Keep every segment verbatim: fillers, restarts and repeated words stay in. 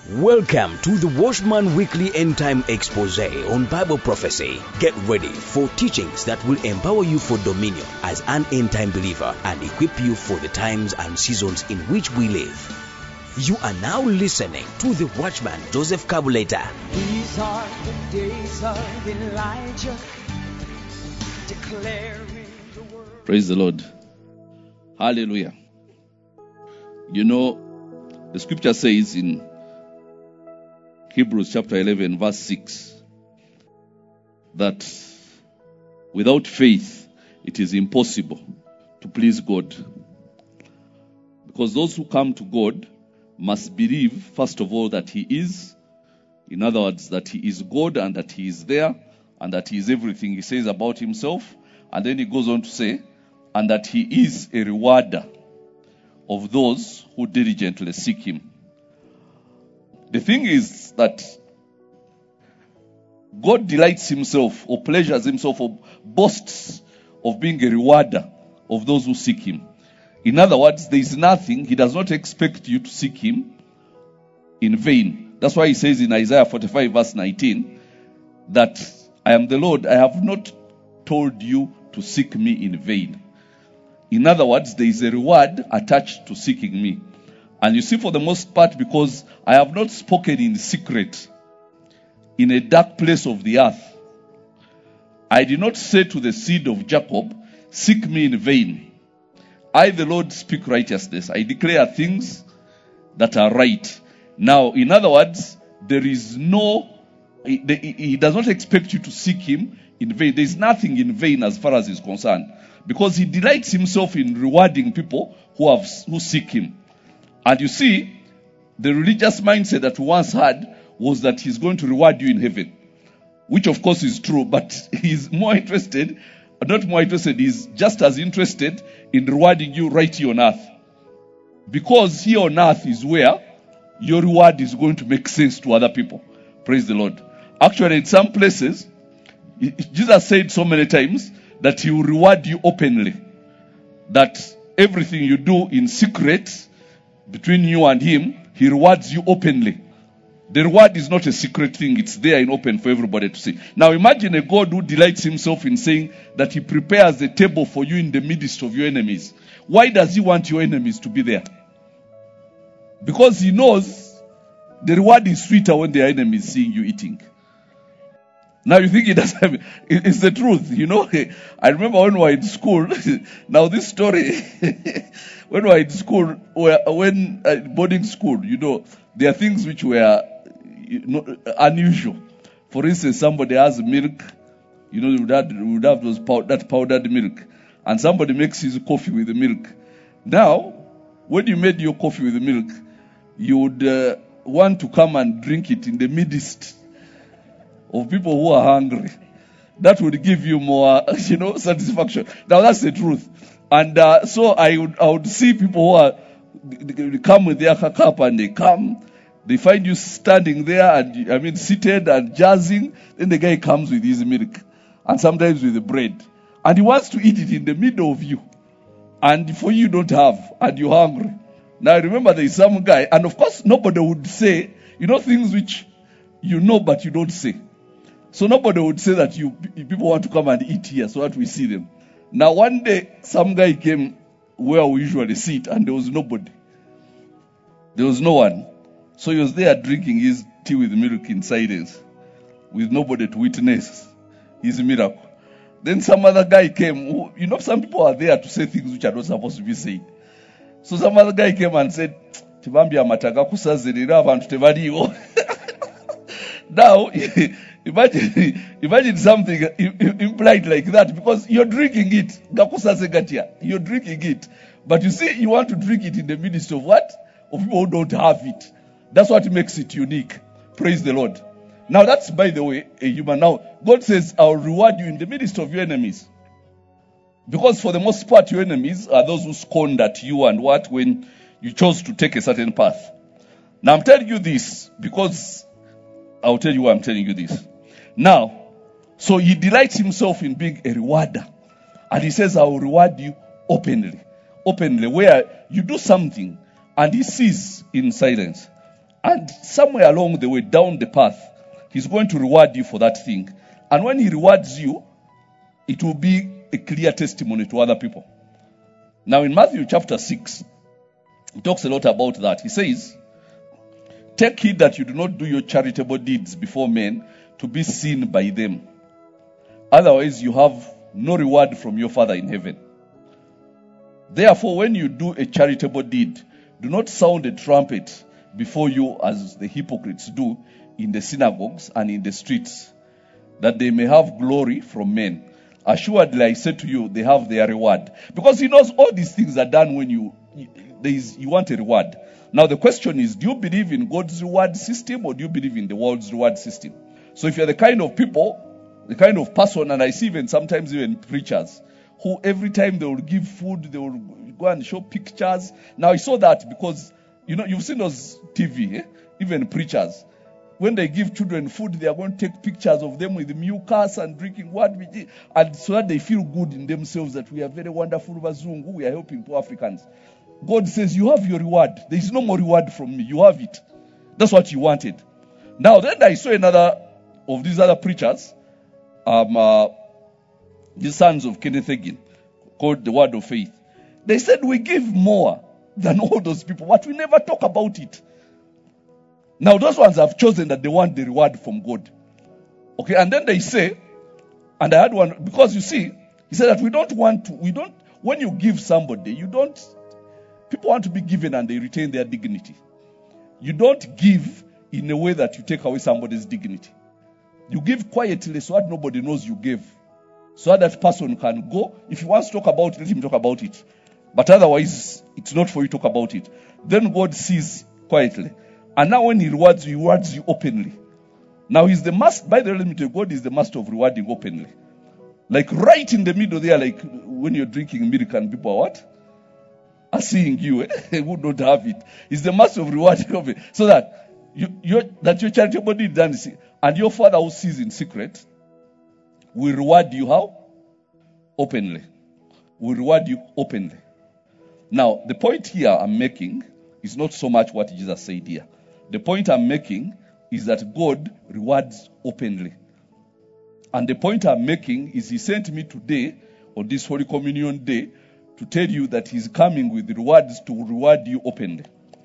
Welcome to the Watchman Weekly End Time Expose on Bible Prophecy. Get ready for teachings that will empower you for dominion as an end time believer and equip you for the times and seasons in which we live. You are now listening to the Watchman Joseph Kabuleta. These are the days of Elijah, declaring the word. Praise the Lord. Hallelujah. You know, the scripture says in Hebrews chapter eleven verse six that without faith it is impossible to please God. Because those who come to God must believe, first of all, that He is. In other words, that He is God and that He is there and that He is everything He says about Himself. And then He goes on to say, and that He is a rewarder of those who diligently seek Him. The thing is that God delights Himself or pleasures Himself or boasts of being a rewarder of those who seek Him. In other words, there is nothing, He does not expect you to seek Him in vain. That's why He says in Isaiah forty-five verse nineteen that I am the Lord, I have not told you to seek me in vain. In other words, there is a reward attached to seeking me. And you see, for the most part, because I have not spoken in secret, in a dark place of the earth, I did not say to the seed of Jacob, seek me in vain. I, the Lord, speak righteousness. I declare things that are right. Now, in other words, there is no, he, he does not expect you to seek Him in vain. There is nothing in vain as far as He is concerned. Because He delights Himself in rewarding people who have who seek Him. And you see, the religious mindset that we once had was that He's going to reward you in heaven. Which of course is true, but He's more interested, not more interested, He's just as interested in rewarding you right here on earth. Because here on earth is where your reward is going to make sense to other people. Praise the Lord. Actually, in some places, Jesus said so many times that He will reward you openly. That everything you do in secret between you and Him, He rewards you openly. The reward is not a secret thing. It's there in open for everybody to see. Now imagine a God who delights Himself in saying that He prepares a table for you in the midst of your enemies. Why does He want your enemies to be there? Because He knows the reward is sweeter when their enemies seeing you eating. Now you think it doesn't have, it's the truth, you know. I remember when we were in school, now this story, when we were in school, when uh, boarding school, you know, there are things which were you know, unusual. For instance, somebody has milk, you know, you would have, you would have those pow- that powdered milk, and somebody makes his coffee with the milk. Now, when you made your coffee with the milk, you would uh, want to come and drink it in the midst of people who are hungry. That would give you more, you know, satisfaction. Now that's the truth. And uh, so I would, I would see people who are, they come with their cup and they come, they find you standing there and, I mean, seated and jazzing. Then the guy comes with his milk and sometimes with the bread. And he wants to eat it in the middle of you. And for you don't have, and you're hungry. Now I remember there is some guy, and of course nobody would say, you know, things which you know but you don't say. So nobody would say that you people want to come and eat here so that we see them. Now one day, some guy came where we usually sit and there was nobody. There was no one. So he was there drinking his tea with milk in silence with nobody to witness his miracle. Then some other guy came. Who, you know, some people are there to say things which are not supposed to be said. So some other guy came and said, Tibambia mataga kusazirira abantu tebaliwo. Now, imagine, imagine something implied like that because you're drinking it. You're drinking it. But you see, you want to drink it in the midst of what? Of people who don't have it. That's what makes it unique. Praise the Lord. Now that's, by the way, a human. Now, God says, I'll reward you in the midst of your enemies. Because for the most part, your enemies are those who scorned at you and what? When you chose to take a certain path. Now I'm telling you this because I'll tell you why I'm telling you this. Now, so He delights Himself in being a rewarder. And He says, I will reward you openly. Openly, where you do something and He sees in silence. And somewhere along the way, down the path, he's going to reward you for that thing. And when he rewards you, it will be a clear testimony to other people. Now in Matthew chapter six, he talks a lot about that. He says, take heed that you do not do your charitable deeds before men to be seen by them. Otherwise you have no reward from your Father in heaven. Therefore, when you do a charitable deed, do not sound a trumpet before you as the hypocrites do in the synagogues and in the streets, that they may have glory from men. Assuredly, I say to you, they have their reward. Because he knows all these things are done when you, there is, you want a reward. Now the question is, do you believe in God's reward system or do you believe in the world's reward system? So if you're the kind of people, the kind of person, and I see even sometimes even preachers, who every time they will give food, they will go and show pictures. Now I saw that because, you know, you've seen those T V, eh? Even preachers. When they give children food, they are going to take pictures of them with mucus and drinking what we did, and so that they feel good in themselves that we are very wonderful Bazungu, we are helping poor Africans. God says, you have your reward. There is no more reward from me. You have it. That's what you wanted. Now then I saw another of these other preachers, um, uh, the sons of Kenneth Hagin, called the Word of Faith. They said we give more than all those people, but we never talk about it. Now those ones have chosen that they want the reward from God. Okay, and then they say, and I had one, because you see, he said that we don't want to, we don't, when you give somebody, you don't, people want to be given and they retain their dignity. You don't give in a way that you take away somebody's dignity. You give quietly so that nobody knows you gave. So that that person can go. If he wants to talk about it, let him talk about it. But otherwise, it's not for you to talk about it. Then God sees quietly. And now when he rewards you, he rewards you openly. Now he's the master, by the way, let me tell you, God is the master of rewarding openly. Like right in the middle there, like when you're drinking milk and people are what? Are seeing you, eh? Who don't have it. He's the master of rewarding openly. So that you, you're, that your charitable deed done, and your Father who sees in secret will reward you how? Openly. Will reward you openly. Now, the point here I'm making is not so much what Jesus said here. The point I'm making is that God rewards openly. And the point I'm making is he sent me today, on this Holy Communion Day, to tell you that he's coming with rewards to reward you openly.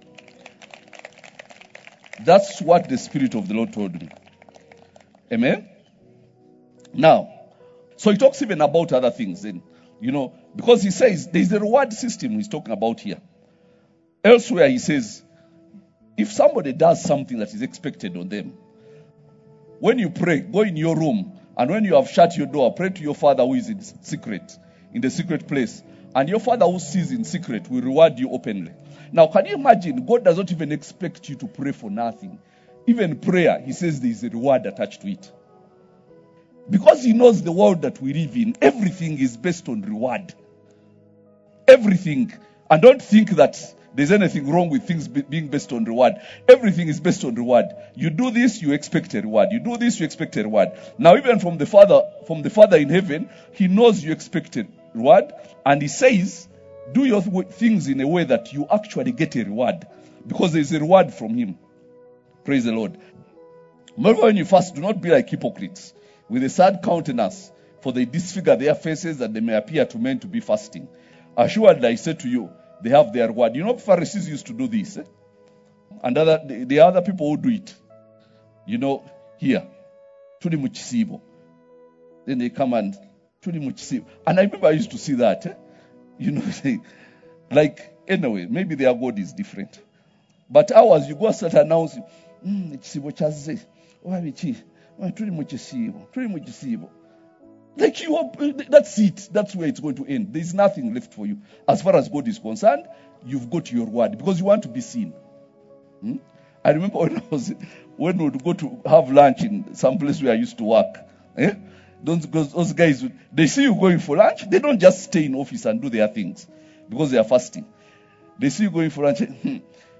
That's what the Spirit of the Lord told me. Amen? Now, so he talks even about other things then, you know, because he says there's a reward system he's talking about here. Elsewhere he says, if somebody does something that is expected on them, when you pray, go in your room, and when you have shut your door, pray to your Father who is in secret, in the secret place, and your Father who sees in secret will reward you openly. Now, can you imagine, God does not even expect you to pray for nothing. Even prayer, he says there is a reward attached to it. Because he knows the world that we live in, everything is based on reward. Everything. And don't think that there's anything wrong with things be, being based on reward. Everything is based on reward. You do this, you expect a reward. You do this, you expect a reward. Now, even from the Father, from the Father in heaven, he knows you expect a reward, and he says, do your th- things in a way that you actually get a reward, because there is a reward from him. Praise the Lord. Moreover, when you fast, do not be like hypocrites, with a sad countenance, for they disfigure their faces that they may appear to men to be fasting. Assuredly, I say to you, they have their reward. You know, Pharisees used to do this. Eh? And other, the, the other people who do it. You know, here. Tuli muchisibo. Then they come and, Tuli muchisibo. And I remember I used to see that. Eh? You know, they, like, anyway, maybe their God is different. But ours, you go and start announcing, muchisibo chaze. Wabichi. Tuli muchisibo. Tuli muchisibo. Like you are, that's it. That's where it's going to end. There's nothing left for you. As far as God is concerned, you've got your word because you want to be seen. Hmm? I remember when I was, when we would go to have lunch in some place where I used to work. Eh? Those, those guys, they see you going for lunch, they don't just stay in office and do their things because they are fasting. They see you going for lunch. Hmm.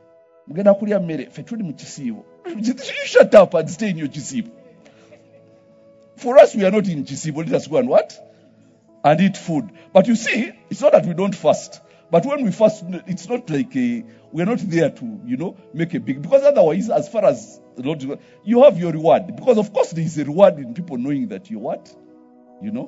You shut up and stay in your chisibo. For us, we are not in Chisibo. Let us go and what? And eat food. But you see, it's not that we don't fast. But when we fast, it's not like a, we're not there to, you know, make a big, because otherwise, as far as the Lord, you have your reward. Because of course there is a reward in people knowing that you what? You know?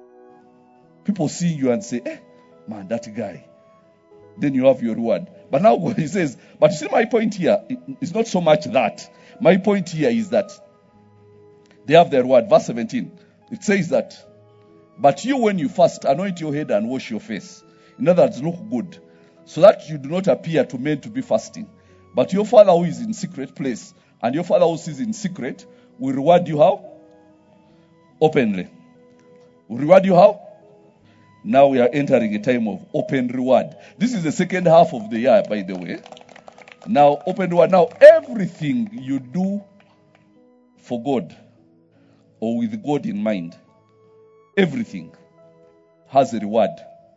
People see you and say, eh, man, that guy. Then you have your reward. But now he says, but you see my point here, it's not so much that. My point here is that they have their reward. Verse seventeen, it says that, but you when you fast, anoint your head and wash your face. In other words, look good, so that you do not appear to men to be fasting. But your Father who is in secret place, and your Father who sees in secret, will reward you how? Openly. Will reward you how? Now we are entering a time of open reward. This is the second half of the year, by the way. Now, open reward. Now, everything you do for God, or with God in mind, everything has a reward.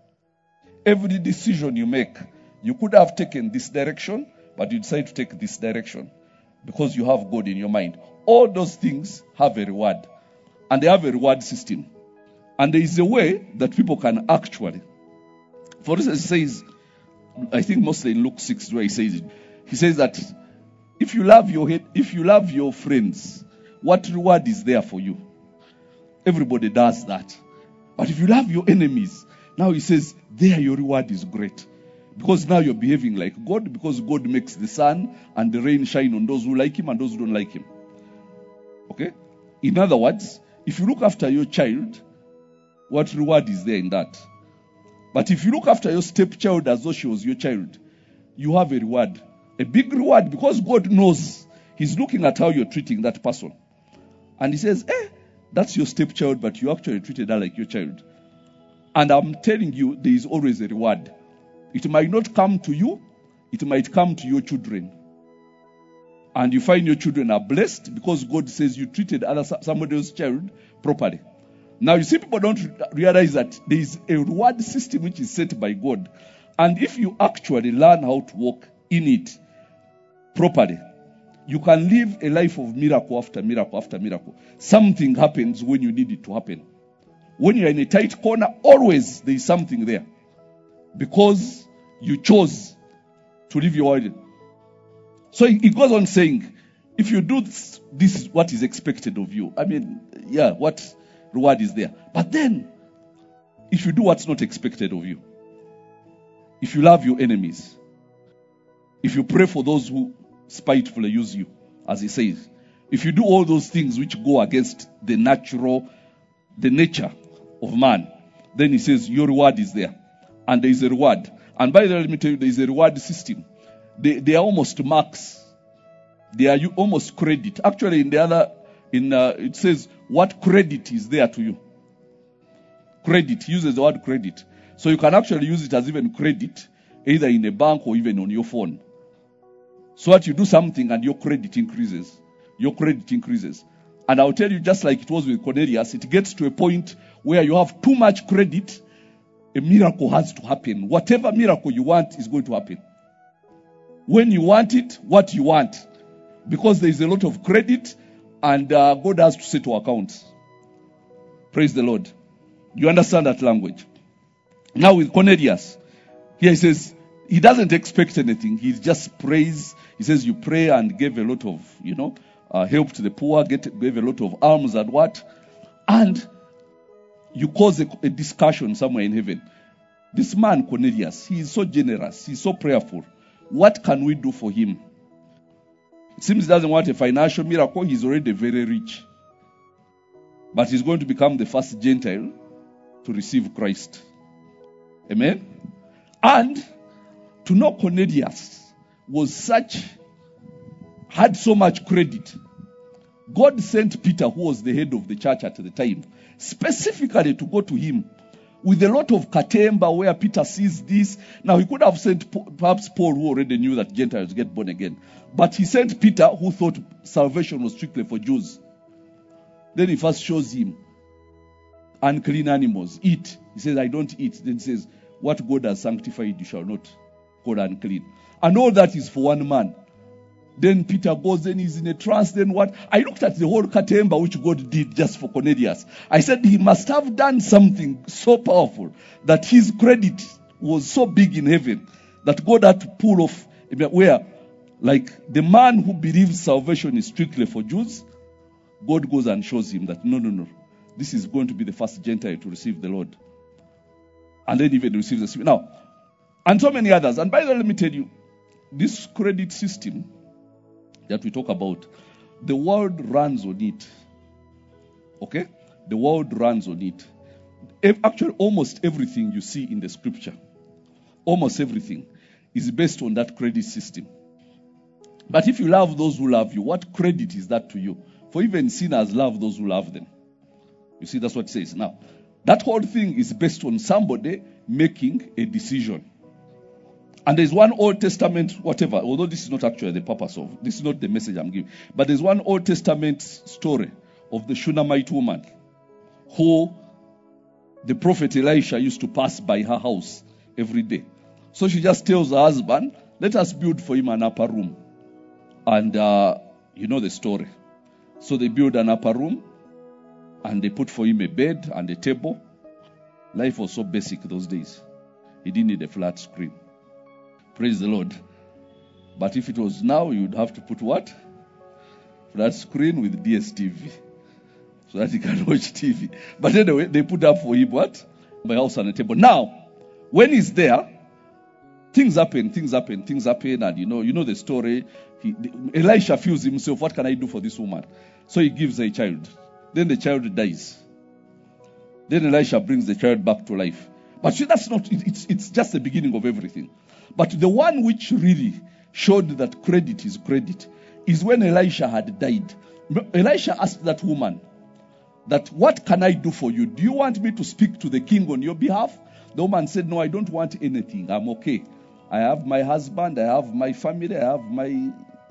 Every decision you make, you could have taken this direction, but you decide to take this direction because you have God in your mind. All those things have a reward, and they have a reward system. And there is a way that people can actually, for instance, it says, I think mostly in Luke six where he says it, he says that if you love your head, if you love your friends, what reward is there for you? Everybody does that. But if you love your enemies, now he says, there your reward is great. Because now you're behaving like God, because God makes the sun and the rain shine on those who like him and those who don't like him. Okay? In other words, if you look after your child, what reward is there in that? But if you look after your stepchild as though she was your child, you have a reward. A big reward, because God knows. He's looking at how you're treating that person. And he says, eh, that's your stepchild, but you actually treated her like your child. And I'm telling you, there is always a reward. It might not come to you, it might come to your children. And you find your children are blessed because God says you treated other somebody else's child properly. Now you see, people don't realize that there is a reward system which is set by God. And if you actually learn how to walk in it properly, you can live a life of miracle after miracle after miracle. Something happens when you need it to happen. When you're in a tight corner, always there is something there. Because you chose to live your word. So it goes on saying, if you do this, this is what is expected of you. I mean, yeah, what reward is there? But then, if you do what's not expected of you, if you love your enemies, if you pray for those who spitefully use you, as he says, if you do all those things which go against the natural, the nature of man, then he says your reward is there. And there is a reward. And by the way, let me tell you, there is a reward system. They, they are almost marks. They are you almost credit. Actually, in the other, in uh, it says what credit is there to you. Credit uses the word credit, so you can actually use it as even credit, either in a bank or even on your phone. So that you do something and your credit increases. Your credit increases. And I'll tell you, just like it was with Cornelius, it gets to a point where you have too much credit. A miracle has to happen. Whatever miracle you want is going to happen. When you want it, what you want. Because there is a lot of credit and uh, God has to settle accounts. Praise the Lord. You understand that language? Now with Cornelius, here he says, he doesn't expect anything. He just prays. He says you pray and gave a lot of, you know, uh, help to the poor, get, gave a lot of alms and what. And you cause a, a discussion somewhere in heaven. This man, Cornelius, he is so generous. He's so prayerful. What can we do for him? It seems he doesn't want a financial miracle. He's already very rich. But he's going to become the first Gentile to receive Christ. Amen? And to know Cornelius was such, had so much credit. God sent Peter, who was the head of the church at the time, specifically to go to him with a lot of katemba where Peter sees this. Now he could have sent perhaps Paul, who already knew that Gentiles get born again. But he sent Peter, who thought salvation was strictly for Jews. Then he first shows him unclean animals. Eat. He says, I don't eat. Then he says, what God has sanctified you shall not call unclean. And all that is for one man. Then Peter goes, then he's in a trance, then what? I looked at the whole katemba which God did just for Cornelius. I said he must have done something so powerful that his credit was so big in heaven that God had to pull off where, like the man who believes salvation is strictly for Jews, God goes and shows him that no, no, no, this is going to be the first Gentile to receive the Lord. And then even receive the Spirit. Now, and so many others. And by the way, let me tell you, this credit system that we talk about, the world runs on it. Okay? The world runs on it. Actually, almost everything you see in the scripture, almost everything, is based on that credit system. But if you love those who love you, what credit is that to you? For even sinners love those who love them. You see, that's what it says. Now, that whole thing is based on somebody making a decision. And there's one Old Testament, whatever, although this is not actually the purpose of, this is not the message I'm giving, but there's one Old Testament story of the Shunammite woman who the prophet Elisha used to pass by her house every day. So she just tells her husband, let us build for him an upper room. And uh, you know the story. So they build an upper room and they put for him a bed and a table. Life was so basic those days. He didn't need a flat screen. Praise the Lord. But if it was now, you would have to put what? Flat screen with D S T V. So that he can watch T V. But anyway, they put up for him what? My house and a table. Now, when he's there, things happen, things happen, things happen. And you know, you know the story. He, Elisha feels himself, what can I do for this woman? So he gives her a child. Then the child dies. Then Elisha brings the child back to life. But see, that's not, it, it's, it's just the beginning of everything. But the one which really showed that credit is credit is when Elisha had died. Elisha asked that woman, that what can I do for you? Do you want me to speak to the king on your behalf? The woman said, no, I don't want anything. I'm okay. I have my husband. I have my family. I have my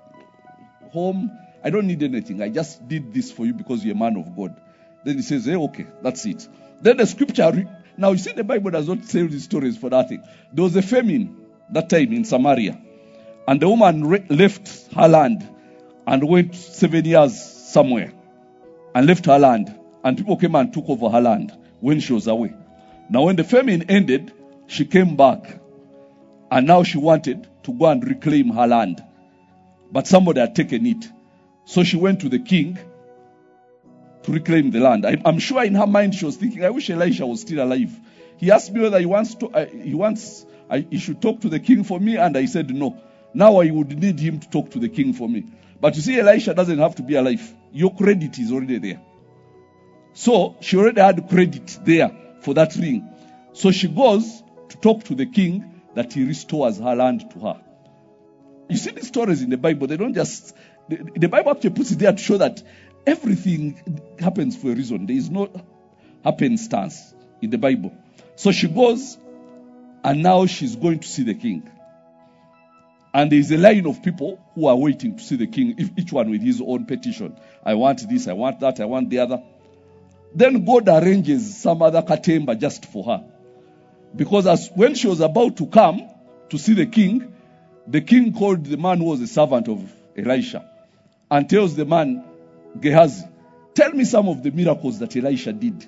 home. I don't need anything. I just did this for you because you're a man of God. Then he says, hey, okay, that's it. Then the scripture, re- now you see the Bible does not tell these stories for nothing. There was a famine that time in Samaria. And the woman re- left her land and went seven years somewhere. And left her land. And people came and took over her land when she was away. Now when the famine ended, she came back. And now she wanted to go and reclaim her land. But somebody had taken it. So she went to the king to reclaim the land. I, I'm sure in her mind she was thinking, I wish Elisha was still alive. He asked me whether he wants to, uh, he wants, I, he should talk to the king for me. And I said no. Now I would need him to talk to the king for me. But you see, Elisha doesn't have to be alive. Your credit is already there. So she already had credit there for that ring. So she goes to talk to the king that he restores her land to her. You see these stories in the Bible, they don't just, the, the Bible actually puts it there to show that everything happens for a reason. There is no happenstance in the Bible. So she goes and now she's going to see the king. And there is a line of people who are waiting to see the king, each one with his own petition. I want this, I want that, I want the other. Then God arranges some other katemba just for her. Because as when she was about to come to see the king, the king called the man who was a servant of Elisha and tells the man, Gehazi, tell me some of the miracles that Elisha did.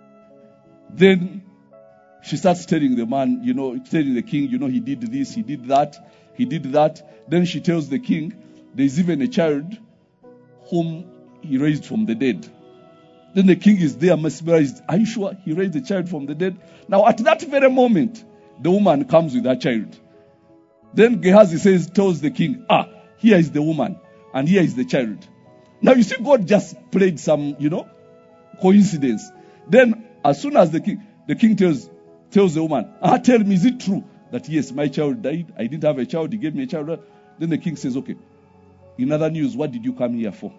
Then she starts telling the man, you know, telling the king, you know, he did this, he did that, he did that. Then she tells the king, there's even a child whom he raised from the dead. Then the king is there mesmerized. Are you sure he raised the child from the dead? Now at that very moment, the woman comes with her child. Then Gehazi says, tells the king, ah, here is the woman and here is the child. Now you see, God just played some, you know, coincidence. Then as soon as the king, the king tells, tells the woman, ah, tell me, is it true that yes, my child died? I didn't have a child. He gave me a child. Then the king says, okay, in other news, what did you come here for?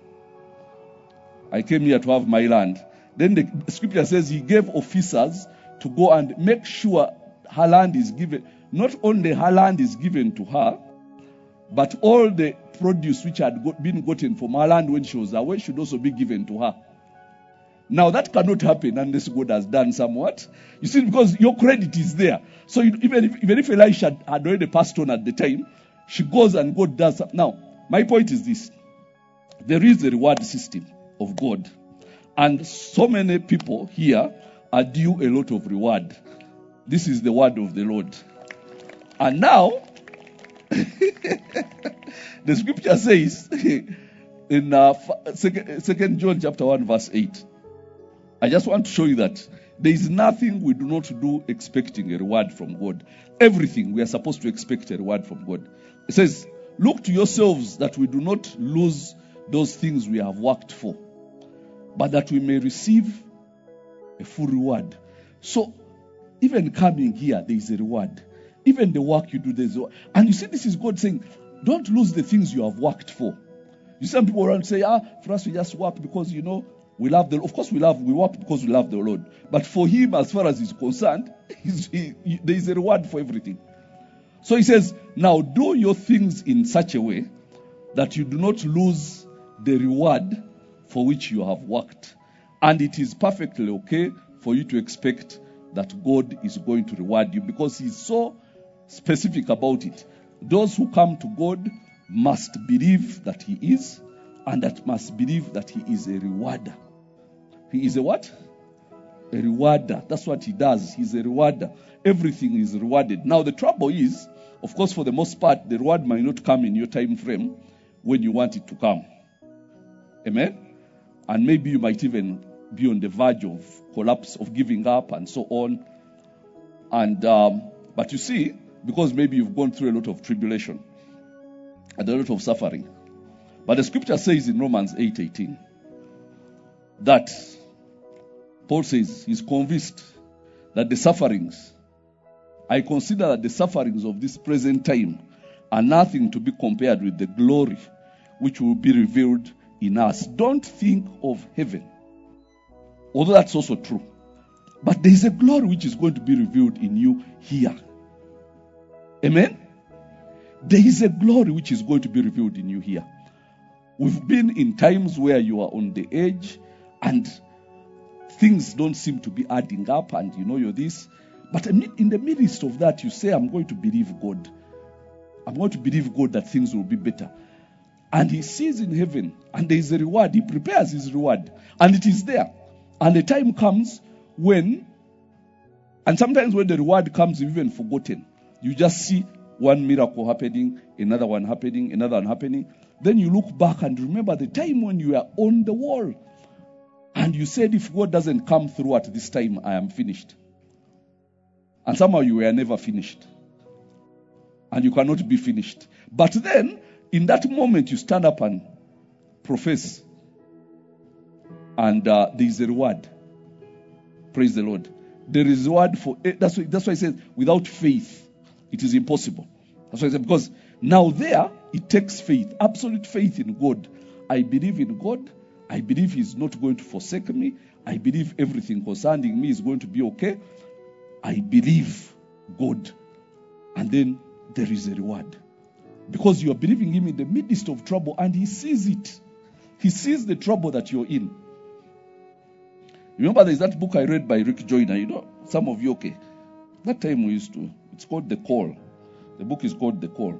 I came here to have my land. Then the scripture says he gave officers to go and make sure her land is given. Not only her land is given to her, but all the produce which had got, been gotten from her land when she was away should also be given to her. Now that cannot happen unless God has done somewhat. You see, because your credit is there. So you, even if even if Elisha had already passed on at the time, she goes and God does something. Now, my point is this. There is a reward system of God. And so many people here are due a lot of reward. This is the word of the Lord. And now, the scripture says in uh, second, second John chapter one verse eight, I just want to show you that there is nothing we do not do expecting a reward from God. Everything we are supposed to expect a reward from God. It says, look to yourselves that we do not lose those things we have worked for, but that we may receive a full reward. So, even coming here, there is a reward. Even the work you do, there is a reward. And you see, this is God saying, don't lose the things you have worked for. You see some people around say, ah, for us we just work because, you know, we love the Lord. Of course we love, we work because we love the Lord. But for him, as far as he's concerned, he's, he, he, there is a reward for everything. So he says, now do your things in such a way that you do not lose the reward for which you have worked. And it is perfectly okay for you to expect that God is going to reward you, because he's so specific about it. Those who come to God must believe that he is, and that must believe that he is a rewarder. He is a what? A rewarder. That's what he does. He's a rewarder. Everything is rewarded. Now the trouble is, of course, for the most part, the reward might not come in your time frame when you want it to come. Amen? And maybe you might even be on the verge of collapse, of giving up, and so on. And um, but you see, because maybe you've gone through a lot of tribulation and a lot of suffering. But the scripture says in Romans eight eighteen that Paul says he's convinced that the sufferings, I consider that the sufferings of this present time are nothing to be compared with the glory which will be revealed in us. Don't think of heaven, although that's also true. But there is a glory which is going to be revealed in you here. Amen? There is a glory which is going to be revealed in you here. We've been in times where you are on the edge and things don't seem to be adding up, and you know you're this. But in the midst of that, you say, I'm going to believe God. I'm going to believe God that things will be better. And he sees in heaven, and there is a reward. He prepares his reward, and it is there. And the time comes when, and sometimes when the reward comes, you've even forgotten. You just see one miracle happening, another one happening, another one happening. Then you look back and remember the time when you were on the wall. And you said, if God doesn't come through at this time, I am finished. And somehow you were never finished. And you cannot be finished. But then, in that moment, you stand up and profess. And uh, there is a reward. Praise the Lord. There is a reward for, that's why, that's why he says, without faith, it is impossible. That's why I said, because now there, it takes faith, absolute faith in God. I believe in God. I believe he's not going to forsake me. I believe everything concerning me is going to be okay. I believe God. And then there is a reward. Because you are believing him in the midst of trouble, and he sees it. He sees the trouble that you're in. Remember, there's that book I read by Rick Joyner. You know, some of you, okay. That time we used to. It's called The Call. The book is called The Call.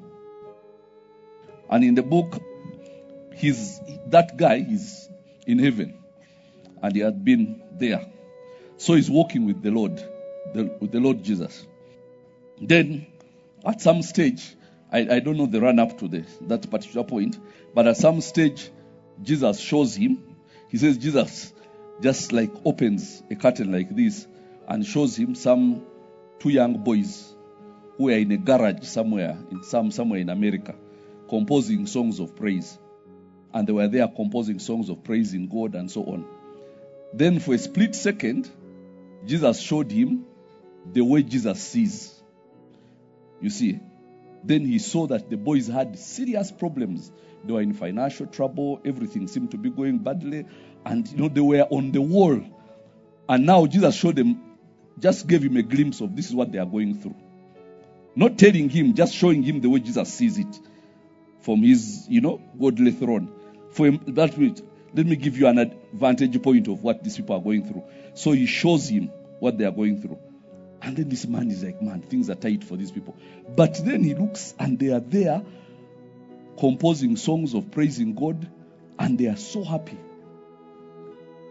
And in the book, he's that guy is in heaven. And he had been there. So he's walking with the Lord. The, with the Lord Jesus. Then, at some stage, I, I don't know the run-up to the, that particular point, but at some stage, Jesus shows him. He says, Jesus just like opens a curtain like this and shows him some two young boys who are in a garage somewhere, in some somewhere in America, composing songs of praise. And they were there composing songs of praising God and so on. Then for a split second, Jesus showed him the way Jesus sees. You see, then he saw that the boys had serious problems. They were in financial trouble. Everything seemed to be going badly. And, you know, they were on the wall. And now Jesus showed them, just gave him a glimpse of this is what they are going through. Not telling him, just showing him the way Jesus sees it from his, you know, godly throne. For him, that way, let me give you an advantage point of what these people are going through. So he shows him what they are going through. And then this man is like, man, things are tight for these people. But then he looks and they are there composing songs of praising God, and they are so happy.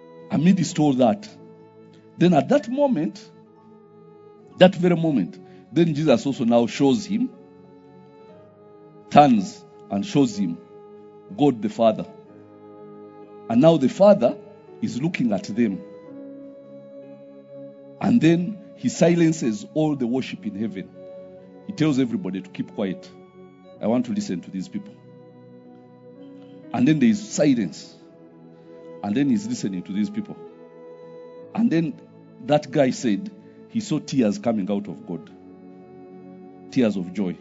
Amidst all that, then at that moment, that very moment, Then Jesus also now shows him, turns and shows him God the Father. And now the Father is looking at them. And then he silences all the worship in heaven. He tells everybody to keep quiet. I want to listen to these people. And then there is silence. And then he's listening to these people. And then that guy said he saw tears coming out of God. Tears of joy.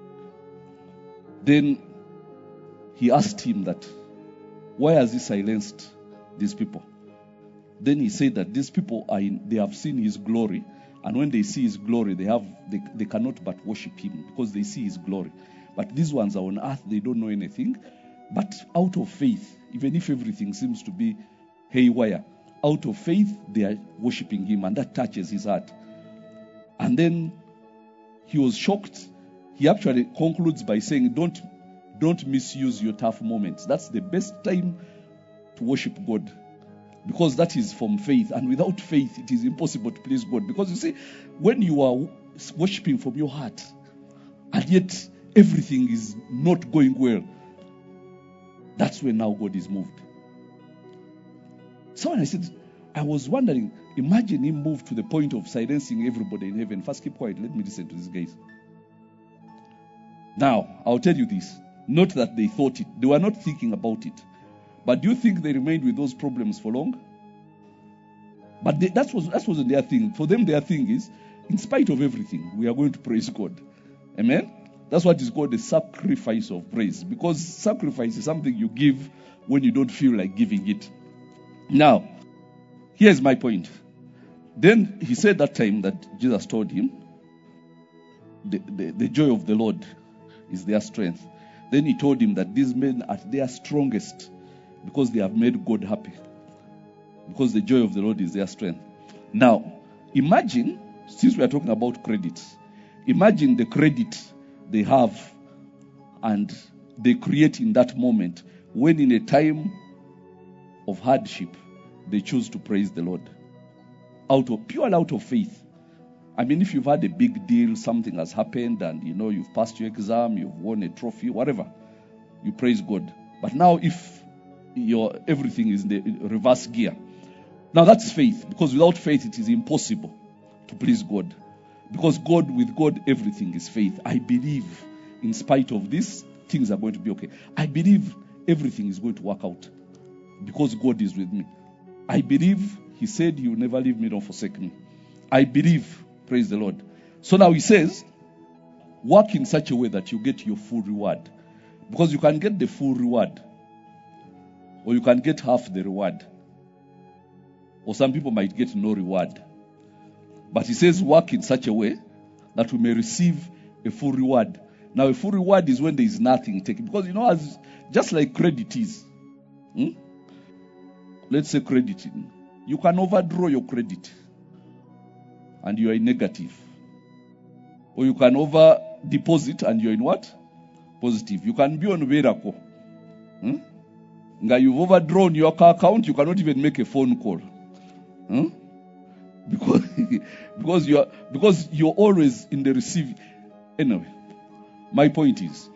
Then he asked him that, why has he silenced these people? Then he said that these people are in, they have seen his glory, and when they see his glory, they have they, they cannot but worship him because they see his glory. But these ones are on earth, they don't know anything. But out of faith, even if everything seems to be haywire, out of faith they are worshiping him, and that touches his heart. And then he was shocked. He actually concludes by saying, don't don't misuse your tough moments. That's the best time to worship God, because that is from faith, and without faith it is impossible to please God. Because you see, when you are worshiping from your heart and yet everything is not going well, that's when now God is moved. So when I said, I was wondering, imagine him moved to the point of silencing everybody in heaven. First, keep quiet, let me listen to these guys. Now, I'll tell you this. Not that they thought it. They were not thinking about it. But do you think they remained with those problems for long? But they, that, was, that wasn't their thing. For them, their thing is, in spite of everything, we are going to praise God. Amen? That's what is called the sacrifice of praise. Because sacrifice is something you give when you don't feel like giving it. Now, here's my point. Then he said that time that Jesus told him, the, the, the joy of the Lord is their strength. Then he told him that these men are at their strongest because they have made God happy. Because the joy of the Lord is their strength. Now, imagine, since we are talking about credit, imagine the credit they have and they create in that moment when in a time of hardship, they choose to praise the Lord. Out of pure out of faith. I mean, if you've had a big deal, something has happened, and you know you've passed your exam, you've won a trophy, whatever, you praise God. But now, if your everything is in the reverse gear, now that's faith. Because without faith, it is impossible to please God. Because God, with God, everything is faith. I believe, in spite of this, things are going to be okay. I believe everything is going to work out because God is with me. I believe He said He will never leave me nor forsake me. I believe. Praise the Lord. So now he says, work in such a way that you get your full reward. Because you can get the full reward, or you can get half the reward. Or some people might get no reward. But he says, work in such a way that we may receive a full reward. Now, a full reward is when there is nothing taken. Because, you know, as just like credit is. Hmm? Let's say credit. You can overdraw your credit. And you are in negative. Or you can over deposit and you're in what? Positive. You can be on miracle. Hmm? You've overdrawn your account, you cannot even make a phone call. Hmm? Because, because you are because you're always in the receiving. Anyway, my point is,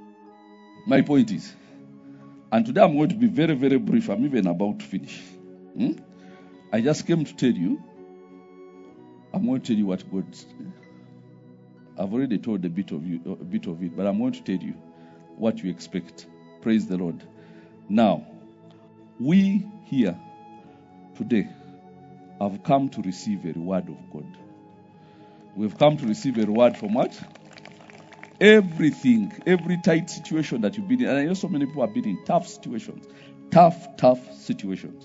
my point is, and today I'm going to be very, very brief. I'm even about to finish. Hmm? I just came to tell you. I'm going to tell you what God. I've already told a bit of you, a bit of it, but I'm going to tell you what you expect. Praise the Lord. Now, we here today have come to receive a reward of God. We've come to receive a reward from what? Everything, every tight situation that you've been in, and I know so many people have been in tough situations, tough, tough situations.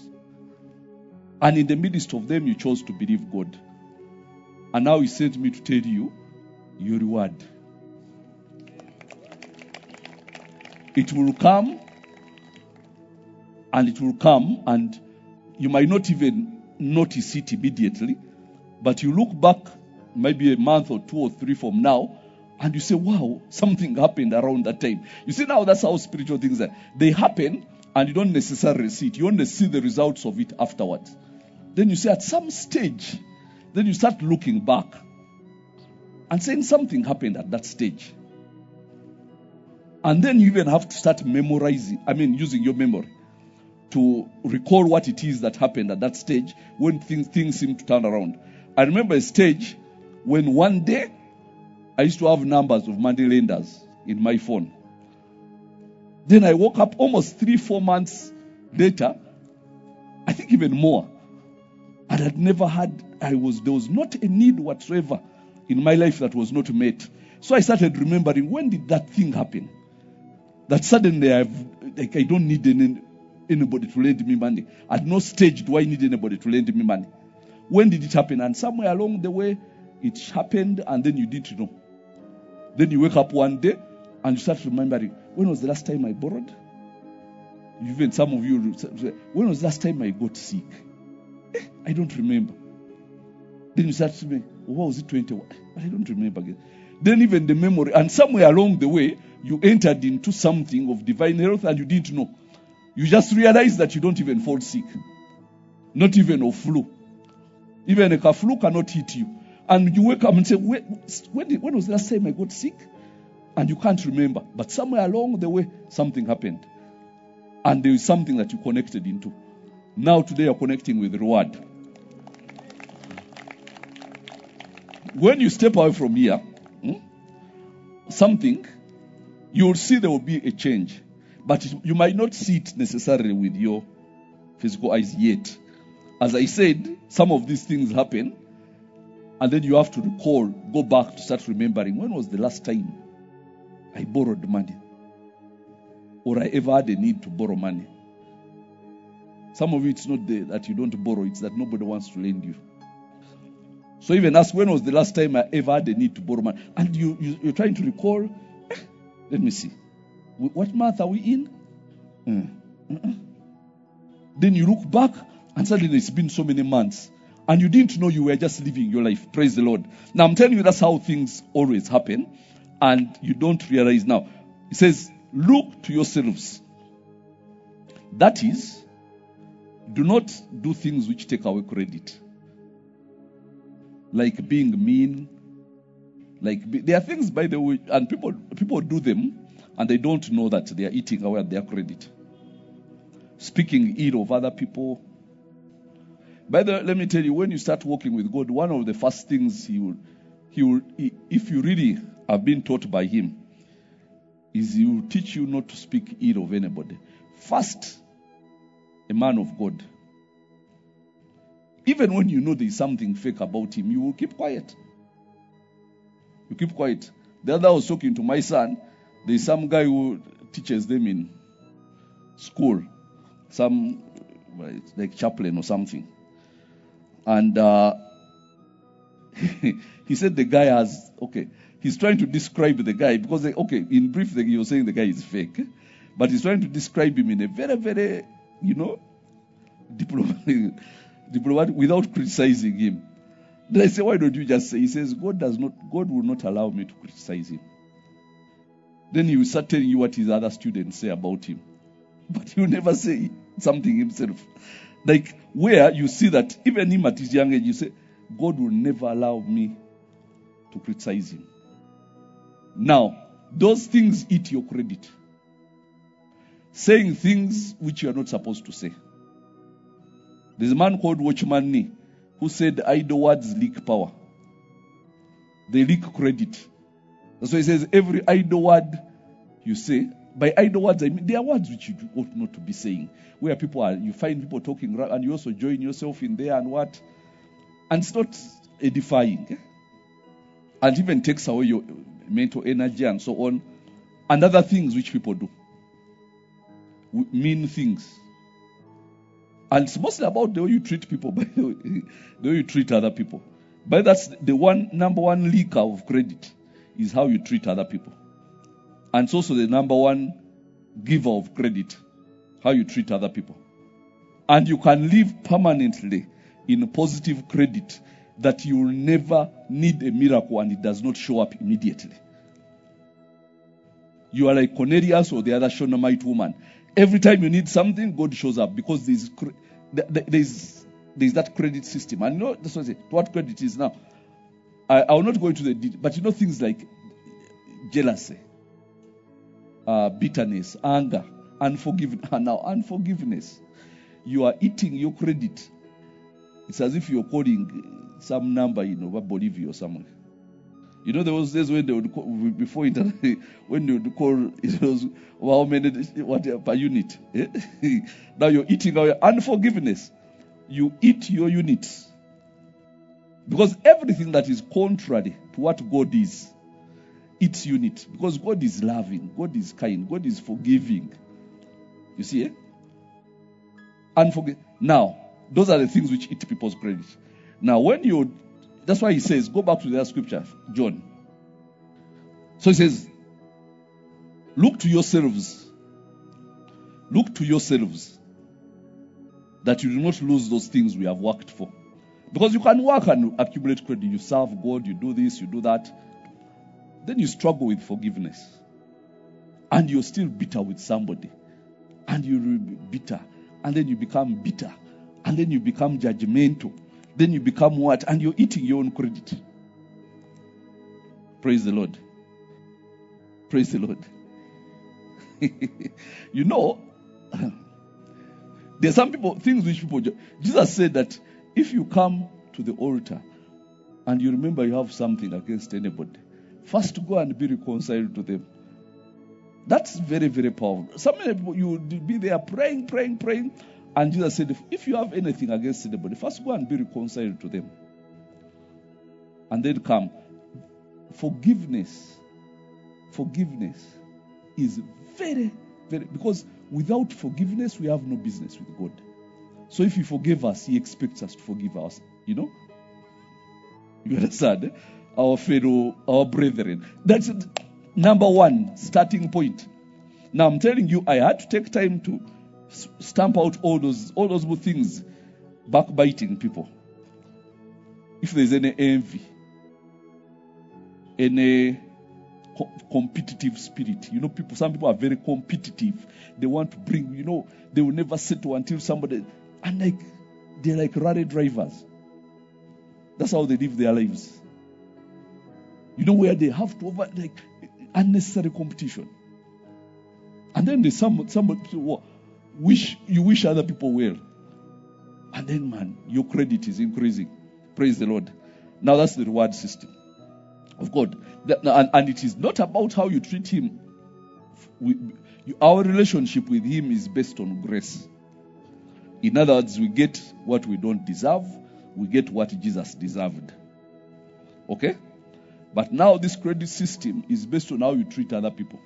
And in the midst of them, you chose to believe God. And now He sent me to tell you your reward. It will come, and it will come, and you might not even notice it immediately, but you look back maybe a month or two or three from now, and you say, wow, something happened around that time. You see, now that's how spiritual things are. They happen, and you don't necessarily see it. You only see the results of it afterwards. Then you say, at some stage, then you start looking back. and saying something happened at that stage. And then you even have to start memorizing, I mean, using your memory to recall what it is that happened at that stage when things, things seem to turn around. I remember a stage when one day I used to have numbers of money lenders in my phone. Then I woke up almost three, four months later, I think even more. And I'd never had, I was, there was not a need whatsoever in my life that was not met. So I started remembering, when did that thing happen? That suddenly I've, like, I don't need any, anybody to lend me money. At no stage do I need anybody to lend me money. When did it happen? And somewhere along the way, it happened, and then you didn't know. Then you wake up one day, and you start remembering, when was the last time I borrowed? Even some of you say, when was the last time I got sick? Eh, I don't remember. Then you start to me, what was it, twenty-one? But I don't remember again. Then even the memory, and somewhere along the way, you entered into something of divine health and you didn't know. You just realized that you don't even fall sick. Not even of flu. Even a flu cannot hit you. And you wake up and say, when, when, did, when was the last time I got sick? And you can't remember. But somewhere along the way, something happened. And there is something that you connected into. Now today you're connecting with reward. When you step away from here, hmm, something, you will see there will be a change. But you might not see it necessarily with your physical eyes yet. As I said, some of these things happen, and then you have to recall, go back to start remembering, when was the last time I borrowed money? Or I ever had a need to borrow money? Some of you, it's not the, that you don't borrow, it's that nobody wants to lend you. So even ask, when was the last time I ever had a need to borrow money? And you, you, you're trying to recall, eh, let me see. What month are we in? Mm. Uh-uh. Then you look back, and suddenly it's been so many months. And you didn't know you were just living your life. Praise the Lord. Now I'm telling you, that's how things always happen. And you don't realize now. It says, look to yourselves. That is, do not do things which take away credit. Like being mean. Like be, there are things, by the way, and people people do them, and they don't know that they are eating away at their credit. Speaking ill of other people. By the way, let me tell you, when you start working with God, one of the first things he will, he will, he, if you really have been taught by him, is he will teach you not to speak ill of anybody. First, a man of God. Even when you know there is something fake about him, you will keep quiet. You keep quiet. The other I was talking to my son. There is some guy who teaches them in school, some like chaplain or something. And uh, he said the guy has, okay, he's trying to describe the guy because, they, okay, in brief, he was saying the guy is fake. But he's trying to describe him in a very, very, you know, diplomatic, diplomatic without criticizing him. Then I say, why don't you just say? He says, God does not, God will not allow me to criticize him. Then he will start telling you what his other students say about him. But he will never say something himself. Like where you see that even him at his young age, you say, God will never allow me to criticize him. Now, those things eat your credit. Saying things which you are not supposed to say. There's a man called Watchman Nee who said idle words leak power. They leak credit. That's why he says every idle word you say, by idle words, I mean, there are words which you ought not to be saying. Where people are, you find people talking, and you also join yourself in there and what? And it's not edifying. Eh? And even takes away your mental energy and so on. And other things which people do. Mean things. And it's mostly about the way you treat people, by the way, the way you treat other people. But that's the one number one leaker of credit, is how you treat other people. And it's also the number one giver of credit, how you treat other people. And you can live permanently in positive credit that you will never need a miracle and it does not show up immediately. You are like Cornelius or the other Shunammite woman. Every time you need something, God shows up because there's there's, there's that credit system. And you know, that's what I say, what credit is now. I, I will not go into the detail, but you know things like jealousy, uh, bitterness, anger, unforgiveness. Now, unforgiveness. You are eating your credit. It's as if you're calling some number in you know, Bolivia or somewhere. You know, there was days when they would call, before internet, when they would call, it was how many, what per unit. Eh? Now you're eating our unforgiveness. You eat your units. Because everything that is contrary to what God is, eats unit. Because God is loving, God is kind, God is forgiving. You see, eh? Unforgive. Now, those are the things which eat people's credit. Now, when you, that's why he says, go back to that scripture, John. So he says, look to yourselves. Look to yourselves that you do not lose those things we have worked for. Because you can work and accumulate credit. You serve God, you do this, you do that. Then you struggle with forgiveness. And you're still bitter with somebody. And you're bitter. And then you become bitter. And then you become judgmental. Then you become what? And you're eating your own credit. Praise the Lord. Praise the Lord. You know, there's some people, things which people, Jesus said that if you come to the altar and you remember you have something against anybody, first go and be reconciled to them. That's very, very powerful. Some people, you would be there praying, praying, praying. And Jesus said, if, if you have anything against anybody, first go and be reconciled to them. And then come. Forgiveness. Forgiveness is very, very, because without forgiveness, we have no business with God. So if He forgave us, He expects us to forgive us. You know? You understand? Eh? Our fellow, our brethren. That's number one, starting point. Now I'm telling you, I had to take time to stamp out all those all those things, backbiting people. If there's any envy, any co- competitive spirit, you know, people. Some people are very competitive. They want to bring, you know, they will never settle until somebody, and like they're like rally drivers. That's how they live their lives. You know, where they have to over like unnecessary competition, and then there's some some people wish you wish other people well, and then man, your credit is increasing. Praise the Lord. Now that's the reward system of God, that, and, and it is not about how you treat Him. We, you, our relationship with Him is based on grace. In other words, we get what we don't deserve. We get what Jesus deserved. Okay? But now this credit system is based on how you treat other people.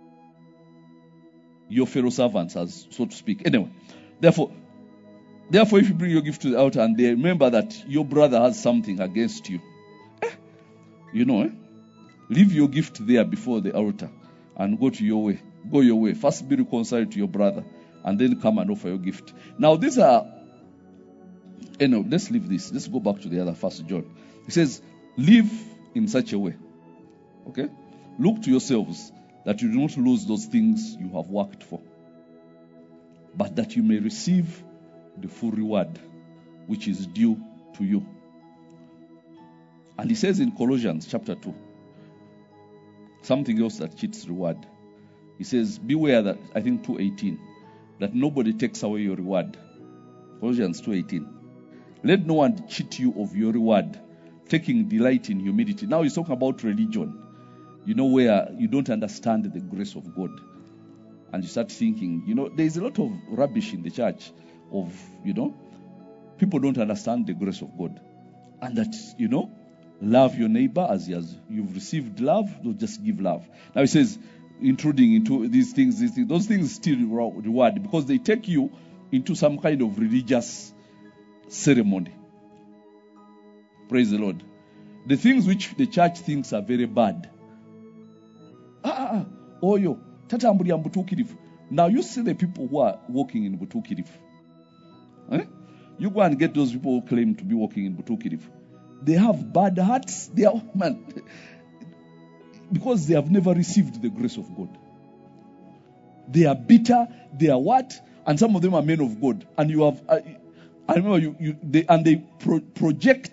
Your fellow servants, as so to speak. Anyway, therefore, therefore, if you bring your gift to the altar and they remember that your brother has something against you, eh, you know, eh, leave your gift there before the altar and go to your way. Go your way. First be reconciled to your brother and then come and offer your gift. Now, these are, anyway, let's leave this. Let's go back to the other First John. He says, live in such a way. Okay? Look to yourselves that you do not lose those things you have worked for, but that you may receive the full reward which is due to you. And he says in Colossians chapter two, something else that cheats reward. He says, beware that, I think two eighteen, that nobody takes away your reward. Colossians two eighteen. Let no one cheat you of your reward, taking delight in humility. Now he's talking about religion. You know, where you don't understand the grace of God. And you start thinking, you know, there's a lot of rubbish in the church of, you know, people don't understand the grace of God. And that, you know, love your neighbor as he has, you've received love, don't just give love. Now he says, intruding into these things, these things, those things still reward because they take you into some kind of religious ceremony. Praise the Lord. The things which the church thinks are very bad. Ah, ah, oh, yo, tatambulia mbutukirifu. Now you see the people who are walking in Butukirifu. Eh? You go and get those people who claim to be walking in Butukirifu. They have bad hearts. They are, man, because they have never received the grace of God. They are bitter. They are what? And some of them are men of God. And you have, I, I remember you, you they, and they pro- project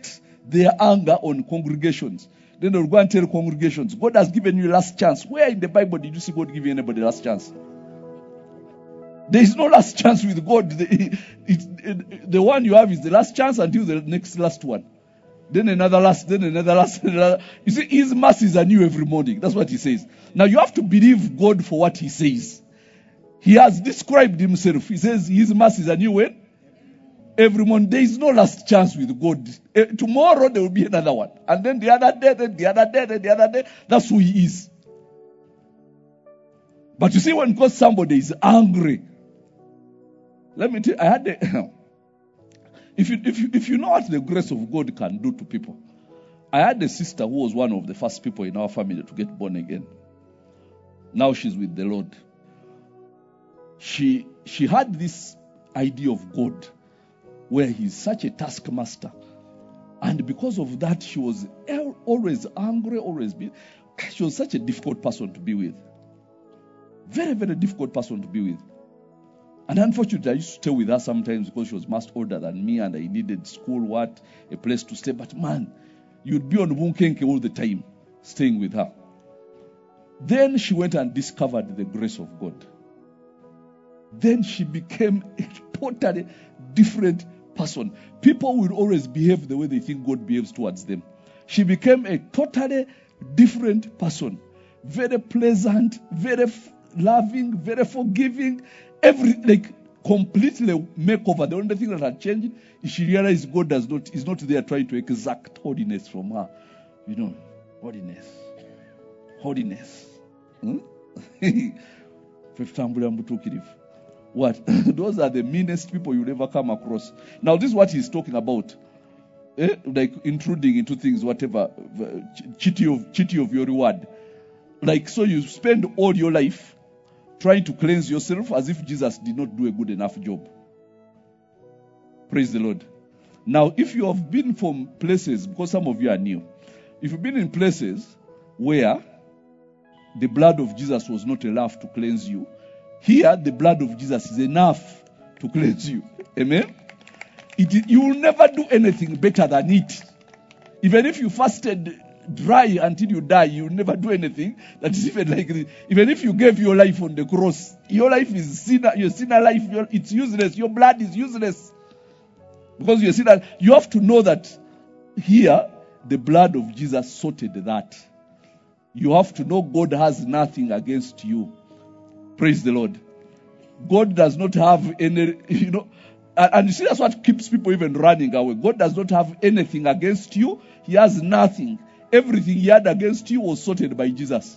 their anger on congregations. Then they'll go and tell congregations, God has given you last chance. Where in the Bible did you see God give anybody last chance? There is no last chance with God. The, it, it, the one you have is the last chance until the next last one. Then another last, then another last. Another. You see, his mercies are new every morning. That's what he says. Now you have to believe God for what he says. He has described himself. He says his mercies are new when? Every morning. There is no last chance with God. Uh, tomorrow there will be another one. And then the other day, then the other day, then the other day. That's who he is. But you see, when God somebody is angry, let me tell you, I had a, if you if you if you know what the grace of God can do to people. I had a sister who was one of the first people in our family to get born again. Now she's with the Lord. She she had this idea of God where he's such a taskmaster. And because of that, she was always angry, always be she was such a difficult person to be with. Very, very difficult person to be with. And unfortunately, I used to stay with her sometimes because she was much older than me and I needed school, what, a place to stay. But man, you'd be on Bunkenke all the time, staying with her. Then she went and discovered the grace of God. Then she became a totally different person. People will always behave the way they think God behaves towards them. She became a totally different person. Very pleasant, very f- loving, very forgiving. Every like completely makeover. The only thing that had changed is she realized God does not is not there trying to exact holiness from her. You know, holiness, holiness. Hmm? What? Those are the meanest people you'll ever come across. Now, this is what he's talking about. Eh? Like intruding into things, whatever, cheating of cheating of your reward. Like so, you spend all your life trying to cleanse yourself as if Jesus did not do a good enough job. Praise the Lord. Now, if you have been from places, because some of you are new, if you've been in places where the blood of Jesus was not enough to cleanse you, here the blood of Jesus is enough to cleanse you. Amen? It, you will never do anything better than it. Even if you fasted dry until you die, you will never do anything that is even like this. Even if you gave your life on the cross, your life is sinner, your sinner life, your, it's useless. Your blood is useless. Because you see that you have to know that here the blood of Jesus sorted that. You have to know God has nothing against you. Praise the Lord. God does not have any, you know, and, and you see that's what keeps people even running away. God does not have anything against you. He has nothing. Everything he had against you was sorted by Jesus.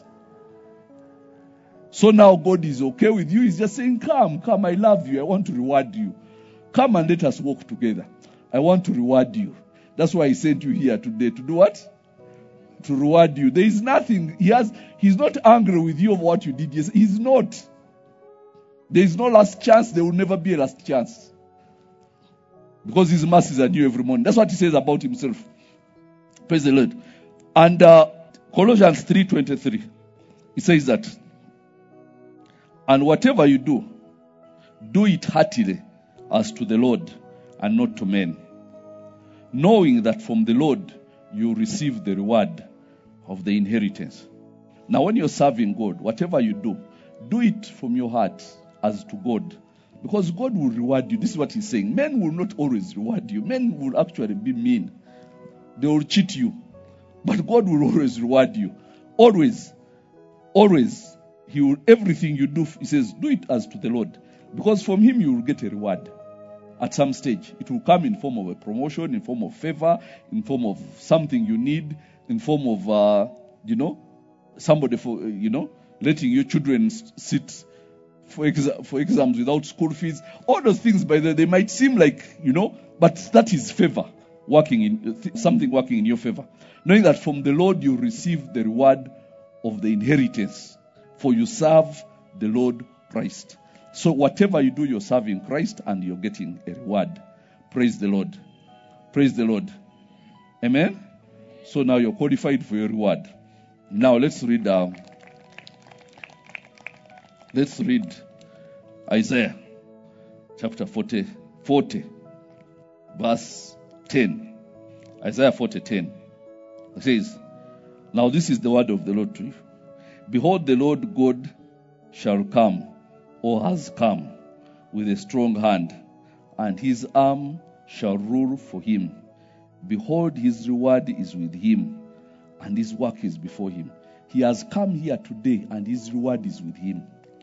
So now God is okay with you. He's just saying, come, come, I love you. I want to reward you. Come and let us walk together. I want to reward you. That's why he sent you here today. To do what? To reward you. There is nothing. He has. He's not angry with you of what you did. Yes, he's not. There is no last chance. There will never be a last chance. Because his mercies are new every morning. That's what he says about himself. Praise the Lord. And uh, Colossians three twenty-three, it says that, and whatever you do, do it heartily as to the Lord and not to men, knowing that from the Lord you receive the reward of the inheritance. Now when you're serving God, whatever you do, do it from your heart as to God, because God will reward you. This is what he's saying. Men will not always reward you. Men will actually be mean. They will cheat you. But God will always reward you. Always. Always. He will, everything you do, he says, do it as to the Lord. Because from him you will get a reward. At some stage. It will come in form of a promotion, in form of favor, in form of something you need, in form of, uh, you know, somebody for, you know, letting your children sit for, exa- for exams without school fees. All those things, by the way, they might seem like, you know, but that is favor. Working in something working in your favor, knowing that from the Lord you receive the reward of the inheritance, for you serve the Lord Christ. So whatever you do, you're serving Christ and you're getting a reward. Praise the Lord. Praise the Lord. Amen. So now you're qualified for your reward. Now let's read. Uh, let's read Isaiah chapter forty, forty, verse ten. Isaiah forty ten. It says, now this is the word of the Lord to you. Behold, the Lord God shall come, or has come, with a strong hand, and his arm shall rule for him. Behold, his reward is with him, and his work is before him. He has come here today, and his reward is with him.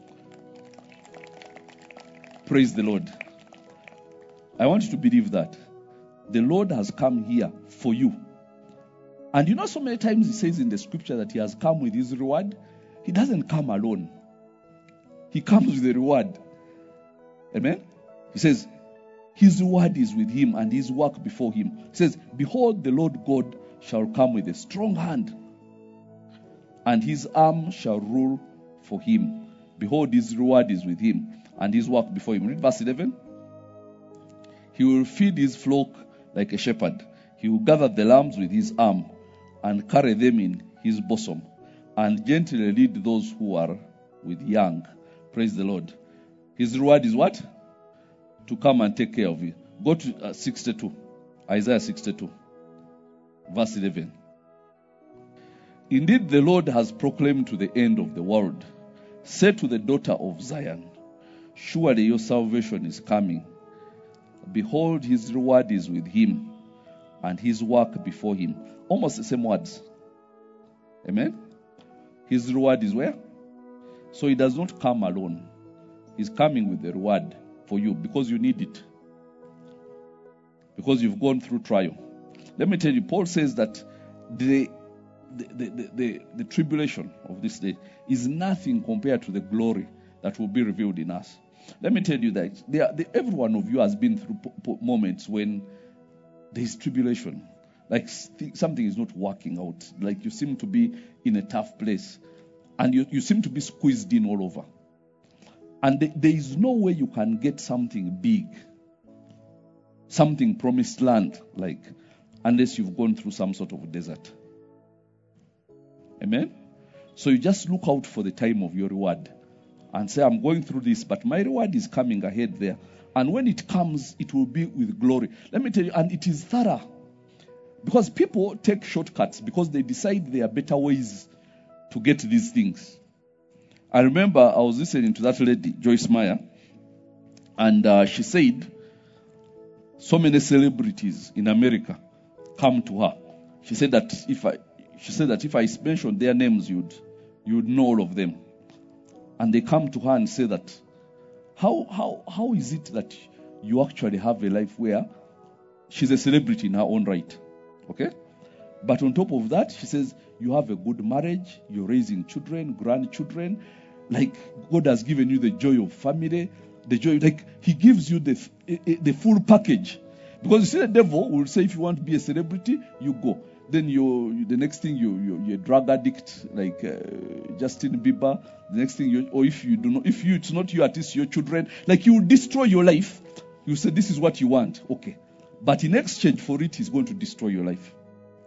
Praise the Lord. I want you to believe that. The Lord has come here for you. And you know, so many times he says in the scripture that he has come with his reward. He doesn't come alone. He comes with a reward. Amen? He says, his reward is with him and his work before him. He says, behold, the Lord God shall come with a strong hand, and his arm shall rule for him. Behold, his reward is with him, and his work before him. Read verse eleven. He will feed his flock like a shepherd. He will gather the lambs with his arm, and carry them in his bosom, and gently lead those who are with young. Praise the Lord. His reward is what? To come and take care of you. Go to uh, sixty-two. Isaiah sixty-two. Verse eleven. Indeed, the Lord has proclaimed to the end of the world, say to the daughter of Zion, surely your salvation is coming. Behold, his reward is with him, and his work before him. Almost the same words. Amen? His reward is where? So he does not come alone. He's coming with the reward for you because you need it. Because you've gone through trial. Let me tell you, Paul says that the the, the, the, the, the tribulation of this day is nothing compared to the glory that will be revealed in us. Let me tell you that there, the, every one of you has been through po- po- moments when there is tribulation. Like st- something is not working out. Like you seem to be in a tough place. And you, you seem to be squeezed in all over. And th- there is no way you can get something big. Something promised land, like, unless you've gone through some sort of desert. Amen? So you just look out for the time of your reward. And say, I'm going through this, but my reward is coming ahead there. And when it comes, it will be with glory. Let me tell you, and it is thorough. Because people take shortcuts because they decide there are better ways to get these things. I remember I was listening to that lady, Joyce Meyer, and uh, she said, so many celebrities in America come to her. She said that if I, she said that if I mentioned their names, you'd, you'd know all of them. And they come to her and say that, how, how, how is it that you actually have a life where she's a celebrity in her own right? Okay? But on top of that, she says, you have a good marriage, you're raising children, grandchildren, like God has given you the joy of family, the joy, like He gives you the, the full package. Because you see, the devil will say, if you want to be a celebrity, you go. Then you, the next thing you, you you're a drug addict like uh, Justin Bieber. The next thing you, or if you do not, if you it's not you, at least your children. Like you will destroy your life. You say this is what you want, okay, but in exchange for it, he's going to destroy your life.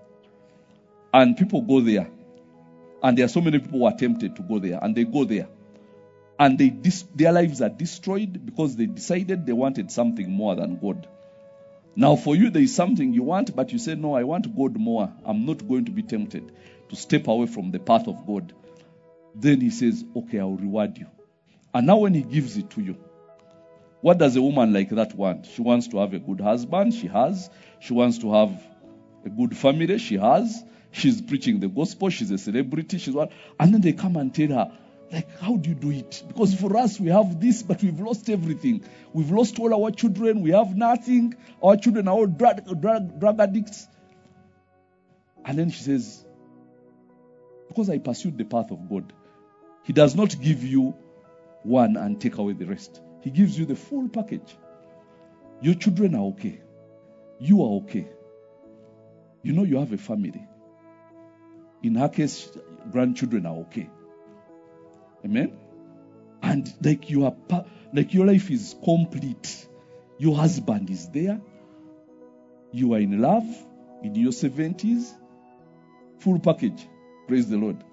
And people go there, and there are so many people who are tempted to go there, and they go there, and they dis- their lives are destroyed because they decided they wanted something more than God. Now for you, there is something you want, but you say, no, I want God more. I'm not going to be tempted to step away from the path of God. Then he says, okay, I will reward you. And now when he gives it to you, what does a woman like that want? She wants to have a good husband. She has. She wants to have a good family. She has. She's preaching the gospel. She's a celebrity. She's what? And then they come and tell her, like, how do you do it? Because for us, we have this, but we've lost everything. We've lost all our children. We have nothing. Our children are all drug, drug, drug addicts. And then she says, because I pursued the path of God, He does not give you one and take away the rest. He gives you the full package. Your children are okay. You are okay. You know you have a family. In her case, grandchildren are okay. Amen? And like you are, like your life is complete. Your husband is there. You are in love in your seventies. Full package. Praise the Lord.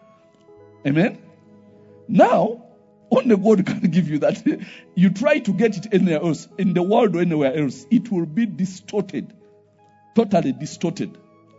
Amen? Now, only God can give you that. You try to get it anywhere else, in the world or anywhere else, it will be distorted. Totally distorted.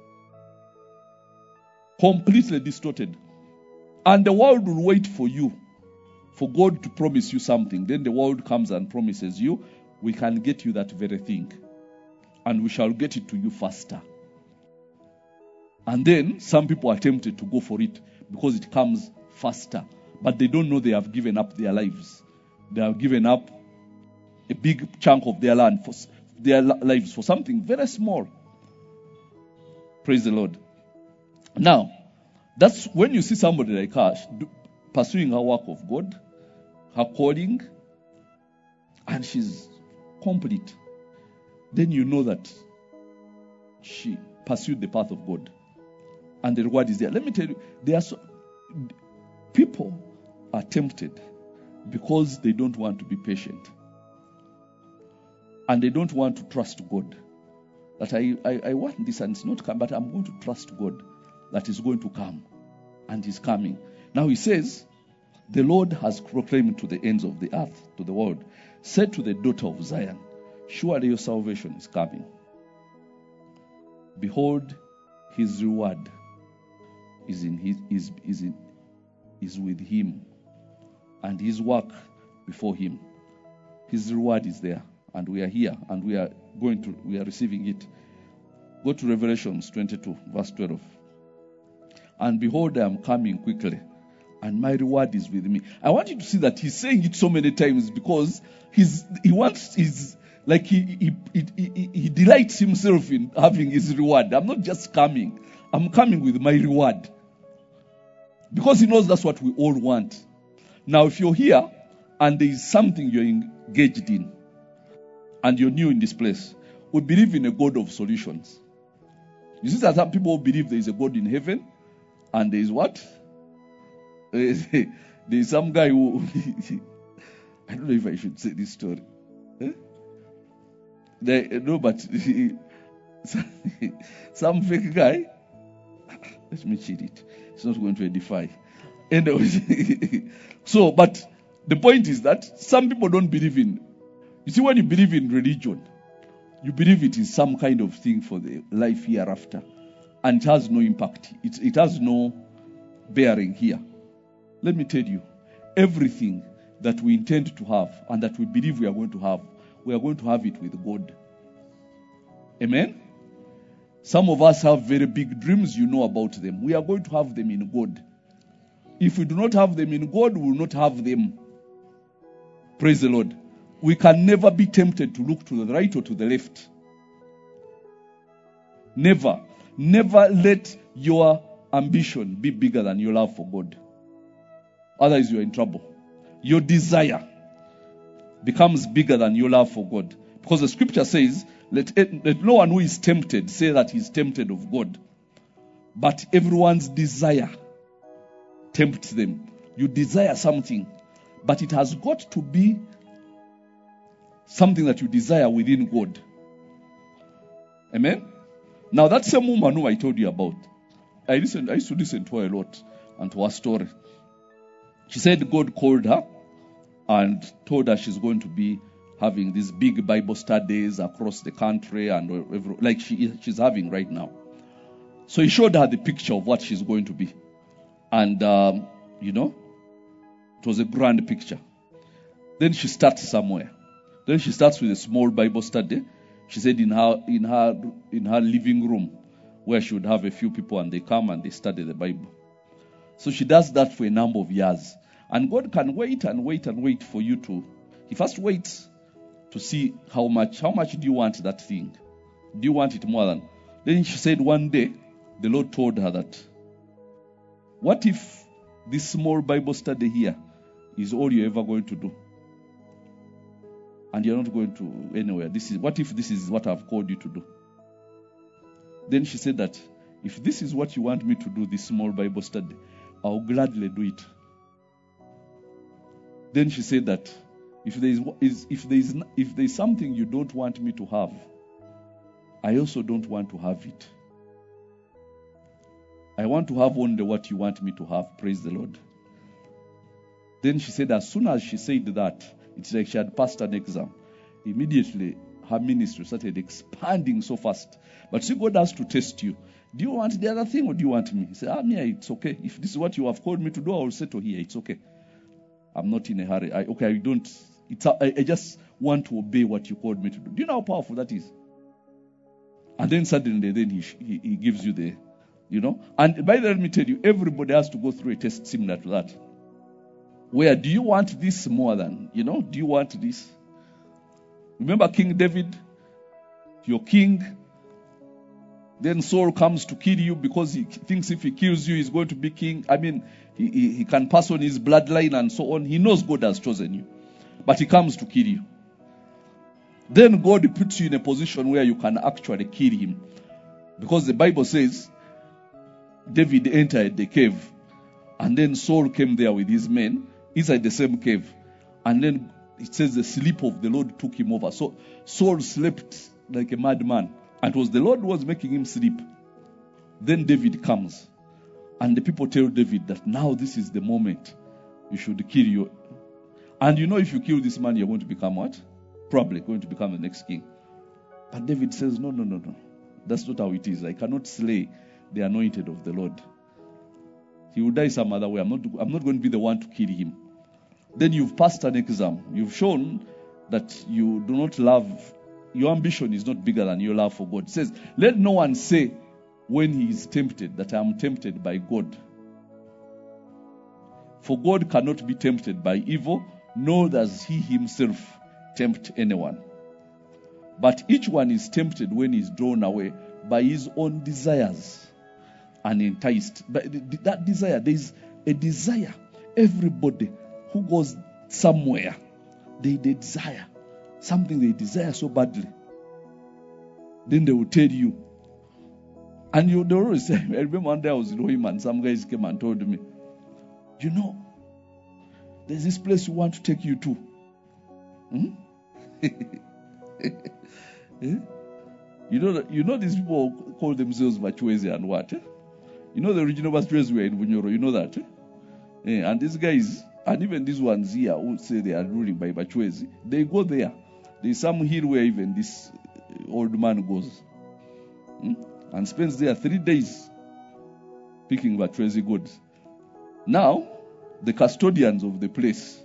Completely distorted. And the world will wait for you, for God to promise you something. Then the world comes and promises you, we can get you that very thing. And we shall get it to you faster. And then some people are tempted to go for it because it comes faster. But they don't know they have given up their lives. They have given up a big chunk of their land, for their lives, for something very small. Praise the Lord. Now, that's when you see somebody like her pursuing her work of God, her calling, and she's complete, then you know that she pursued the path of God. And the reward is there. Let me tell you, there are so, people are tempted because they don't want to be patient. And they don't want to trust God. That I, I, I want this and it's not coming, but I'm going to trust God that is going to come. And He's coming. Now He says, the Lord has proclaimed to the ends of the earth, to the world, said to the daughter of Zion, surely your salvation is coming. Behold, His reward is in his is is in is with Him, and His work before Him. His reward is there, and we are here, and we are going to we are receiving it. Go to Revelations twenty-two, verse twelve. And behold, I am coming quickly, and my reward is with me. I want you to see that He's saying it so many times because he's he wants his like he he, he he he delights Himself in having His reward. I'm not just coming; I'm coming with my reward. Because He knows that's what we all want. Now, if you're here and there is something you're engaged in and you're new in this place, we believe in a God of solutions. You see that some people believe there is a God in heaven and there is what? There is some guy who... I don't know if I should say this story. Eh? They, no, but some fake guy... Let me cheat it. It's not going to edify. Anyway, so, but the point is that some people don't believe in. You see, when you believe in religion, you believe it is some kind of thing for the life hereafter, and it has no impact. It, it has no bearing here. Let me tell you, everything that we intend to have and that we believe we are going to have, we are going to have it with God. Amen? Some of us have very big dreams, you know about them. We are going to have them in God. If we do not have them in God, we will not have them. Praise the Lord. We can never be tempted to look to the right or to the left. Never. Never let your ambition be bigger than your love for God. Otherwise, you are in trouble. Your desire becomes bigger than your love for God. Because the scripture says, let, let no one who is tempted say that he is tempted of God. But everyone's desire tempts them. You desire something, but it has got to be something that you desire within God. Amen? Now that same woman who I told you about, I listened, I used to listen to her a lot and to her story. She said God called her and told her she's going to be having these big Bible studies across the country and like she she's having right now. So he showed her the picture of what she's going to be. And, um, you know, it was a grand picture. Then she starts somewhere. Then she starts with a small Bible study. She said in her in her in her living room, where she would have a few people and they come and they study the Bible. So she does that for a number of years. And God can wait and wait and wait for you to. He first waits to see how much, how much do you want that thing? Do you want it more than? Then she said one day, the Lord told her that, what if this small Bible study here is all you're ever going to do? And you're not going to anywhere. This is what if this is what I've called you to do? Then she said that, if this is what you want me to do, this small Bible study, I'll gladly do it. Then she said that, if there is if there is if there is something you don't want me to have, I also don't want to have it. I want to have only what you want me to have. Praise the Lord. Then she said, as soon as she said that, it's like she had passed an exam. Immediately, her ministry started expanding so fast. But see, God has to test you. Do you want the other thing or do you want me? He said, ah, me, it's okay. If this is what you have called me to do, I will settle here. It's okay. I'm not in a hurry. I, okay, I don't, it's, I, I just want to obey what you called me to do. Do you know how powerful that is? And then suddenly, then he, he, he gives you the, you know. And by the way, let me tell you, everybody has to go through a test similar to that. Where do you want this more than, you know, do you want this? Remember King David? Your king. Then Saul comes to kill you because he thinks if he kills you, he's going to be king. I mean, he, he, he can pass on his bloodline and so on. He knows God has chosen you. But he comes to kill you. Then God puts you in a position where you can actually kill him. Because the Bible says, David entered the cave. And then Saul came there with his men inside the same cave. And then it says the sleep of the Lord took him over. So Saul slept like a madman. And it was the Lord who was making him sleep. Then David comes. And the people tell David that now this is the moment you should kill you. And you know if you kill this man, you're going to become what? Probably going to become the next king. But David says, no, no, no, no. That's not how it is. I cannot slay the anointed of the Lord. He will die some other way. I'm not, I'm not going to be the one to kill him. Then you've passed an exam. You've shown that you do not love, your ambition is not bigger than your love for God. It says, let no one say when he is tempted that I am tempted by God. For God cannot be tempted by evil, nor does he himself tempt anyone. But each one is tempted when he is drawn away by his own desires and enticed. But that desire, there is a desire. Everybody who goes somewhere, they, they desire something they desire so badly. Then they will tell you. And you don't always say, I remember one day I was in Ohim and some guys came and told me, you know, there's this place we want to take you to. Hmm? eh? You know that, you know these people call themselves Bachwezi and what? Eh? You know the original Bachwezi were in Bunyoro, you know that? Eh? Eh, and these guys, and even these ones here who say they are ruling by Bachwezi, they go there. There's some hill where even this old man goes. Hmm? And spends there three days picking Bachwezi goods. Now, the custodians of the place,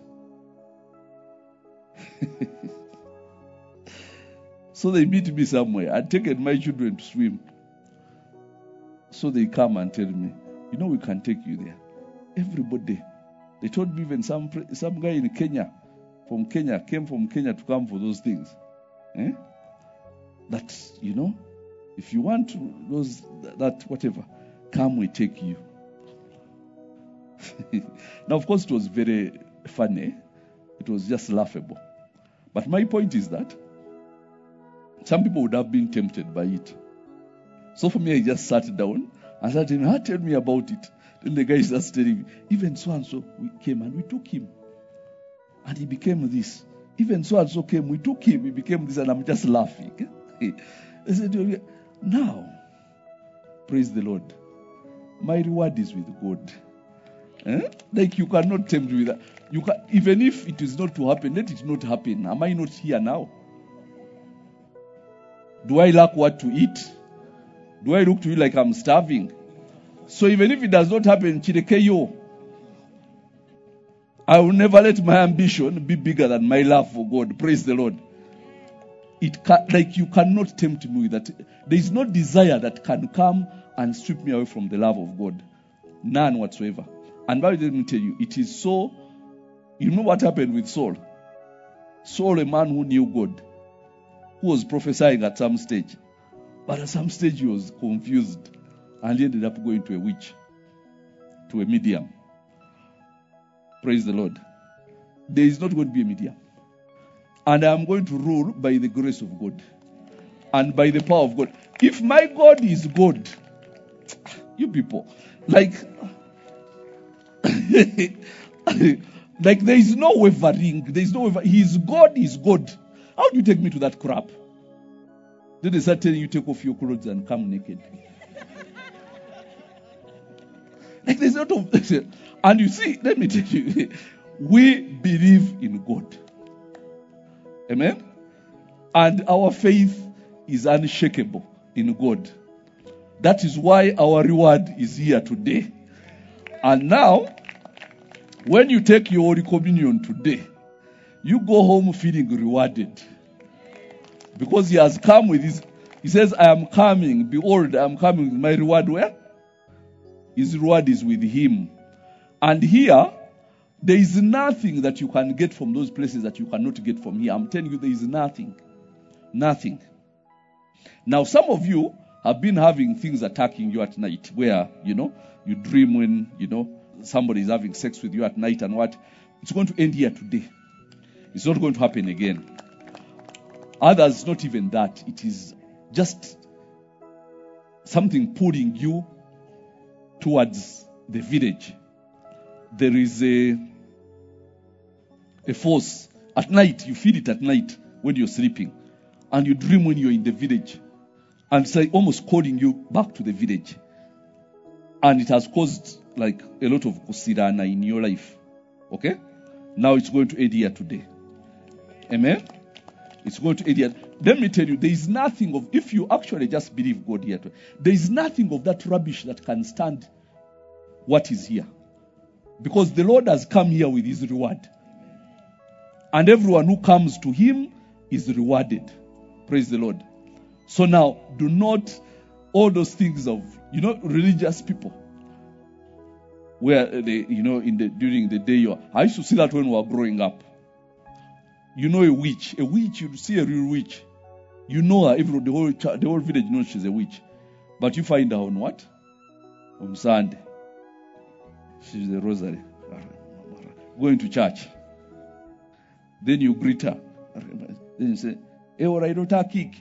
so they meet me somewhere. I'd taken my children to swim. So they come and tell me, you know, we can take you there. Everybody. They told me even some some guy in Kenya, from Kenya, came from Kenya to come for those things. Eh? That, you know, if you want to, those, that, whatever, come, we take you. Now, of course, it was very funny. It was just laughable. But my point is that some people would have been tempted by it. So for me, I just sat down and started, ah, tell me about it. Then the guy starts telling me, even so and so, we came and we took him. And he became this. Even so and so came, we took him, he became this, and I'm just laughing. I said, now, praise the Lord. My reward is with God. Eh? Like you cannot tempt me with that. You can, even if it is not to happen, let it not happen. Am I not here now? Do I lack what to eat? Do I look to you like I'm starving? So even if it does not happen, Chirekeyo, I will never let my ambition be bigger than my love for God. Praise the Lord. It can, like you cannot tempt me with that. There is no desire that can come and strip me away from the love of God. None whatsoever. And by the way, let me tell you, it is so. You know what happened with Saul? Saul, a man who knew God, who was prophesying at some stage. But at some stage he was confused and he ended up going to a witch, to a medium. Praise the Lord. There is not going to be a medium. And I am going to rule by the grace of God and by the power of God. If my God is God, you people, like, like there is no wavering. There is no wavering. He is God, he is God. How do you take me to that crap? Then they start telling you, take off your clothes and come naked. Like there's not of, and you see, let me tell you, we believe in God. Amen? And our faith is unshakable in God. That is why our reward is here today. And now, when you take your Holy Communion today, you go home feeling rewarded. Because he has come with his, he says, I am coming, behold, I am coming with my reward where? His reward is with him. And here, there is nothing that you can get from those places that you cannot get from here. I'm telling you, there is nothing. Nothing. Now, some of you have been having things attacking you at night where, you know, you dream when, you know, somebody is having sex with you at night and what? It's going to end here today. It's not going to happen again. Others, not even that. It is just something pulling you towards the village. There is a, a force. At night, you feel it at night when you're sleeping. And you dream when you're in the village. And it's like almost calling you back to the village. And it has caused like a lot of kusirana in your life. Okay? Now it's going to end here today. Amen? It's going to end here. Let me tell you, there is nothing of, if you actually just believe God here, there is nothing of that rubbish that can stand what is here. Because the Lord has come here with his reward. And everyone who comes to him is rewarded. Praise the Lord. So now, do not, all those things of, you know, religious people, where they, you know, in the during the day, you I used to see that when we were growing up. You know a witch. A witch, you see a real witch. You know her, every, the whole the whole village knows she's a witch. But you find her on what? On Sunday. She's a rosary. Going to church. Then you greet her. Then you say, hey, all right, don't kick.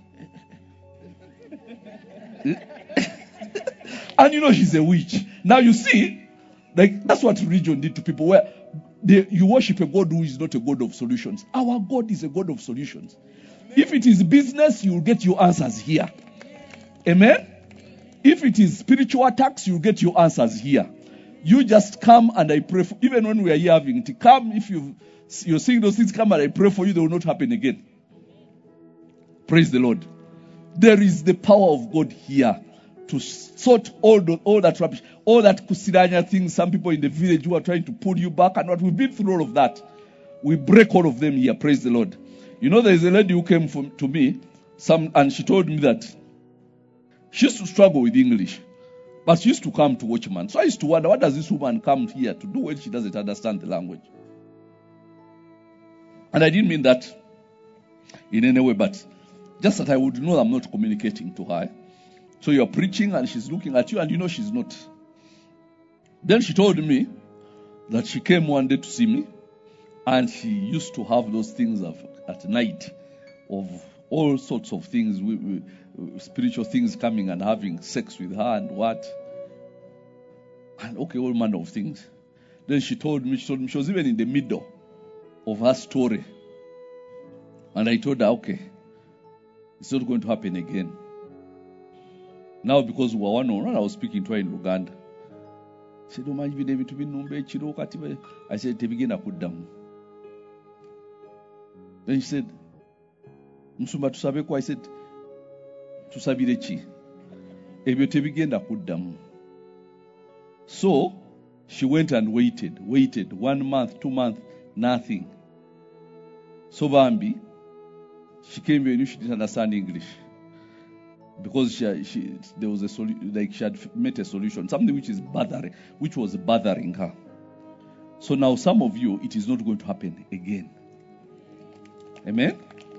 And you know she's a witch. Now you see, like that's what religion did to people, where they, you worship a God who is not a God of solutions. Our God is a God of solutions. If it is business, you will get your answers here. Amen? If it is spiritual attacks, you will get your answers here. You just come and I pray for, even when we are here having to come, if you, you're seeing those things come and I pray for you, they will not happen again. Praise the Lord. There is the power of God here to sort all the, all that rubbish, all that kusiranya things, some people in the village who are trying to pull you back, and what we've been through all of that. We break all of them here. Praise the Lord. You know, there is a lady who came from, to me, some, and she told me that she used to struggle with English, but she used to come to Watchman. So I used to wonder, what does this woman come here to do when she doesn't understand the language? And I didn't mean that in any way, but just that I would know I'm not communicating to her. So you're preaching and she's looking at you and you know she's not. Then she told me that she came one day to see me and she used to have those things of, at night of all sorts of things, we, we, spiritual things coming and having sex with her and what. And okay, all manner of things. Then she told me, she told me she was even in the middle of her story. And I told her, okay, it's not going to happen again. Now, because we were one on one, I was speaking to her in Uganda. She said, I said, put down. Then she said, Musumba tusabeko. I said, tusabire chi? Ebyo tebigenda kuddamu. So, she went and waited, waited, one month, two months, nothing. So Bambi, she came here, she didn't understand English. Because she, she, there was a solution, like she had met a solution, something which is bothering, which was bothering her. So now some of you, it is not going to happen again. Amen?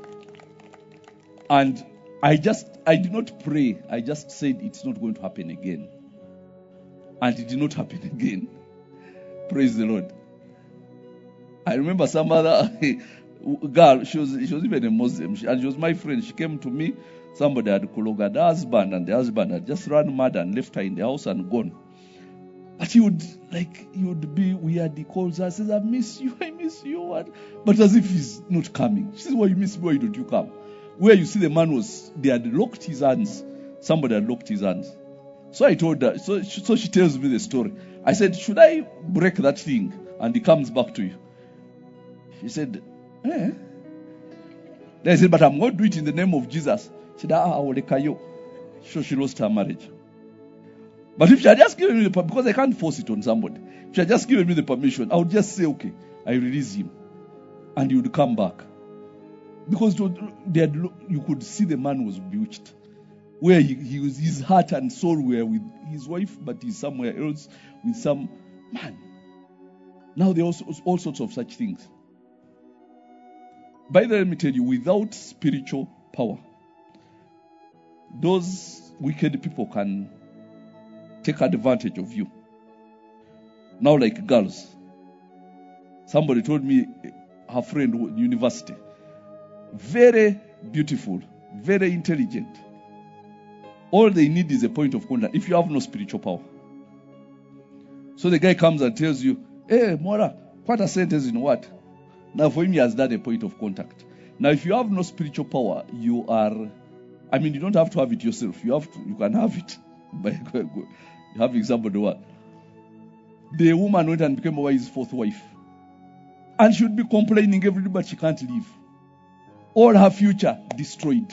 And I just, I did not pray. I just said it's not going to happen again. And it did not happen again. Praise the Lord. I remember some other girl, she was, she was even a Muslim, she, and she was my friend. She came to me. Somebody had kologa the husband, and the husband had just run mad and left her in the house and gone. But he would, like, he would be weird. He calls her, says, I miss you, I miss you. What? But as if he's not coming. She says, why you miss me, why don't you come? Where you see the man was, they had locked his hands. Somebody had locked his hands. So I told her, so, so she tells me the story. I said, should I break that thing? And he comes back to you. She said, eh? They said, but I'm going to do it in the name of Jesus. She said, ah, I will let you. So she lost her marriage. But if she had just given me the permission, because I can't force it on somebody, if she had just given me the permission, I would just say, okay, I release him. And he would come back. Because they had, you could see the man was bewitched. Where he, he was, his heart and soul were with his wife, but he's somewhere else with some man. Now there are also all sorts of such things. By the way, let me tell you, without spiritual power, those wicked people can take advantage of you. Now, like girls, somebody told me her friend in university, very beautiful, very intelligent. All they need is a point of contact if you have no spiritual power. So the guy comes and tells you, hey, Mora, what a sentence in what? Now for him, he has done a point of contact. Now if you have no spiritual power, you are, I mean, you don't have to have it yourself. You have to, you can have it by having somebody what? The woman went and became his fourth wife. And she would be complaining every day, but she can't leave. All her future destroyed.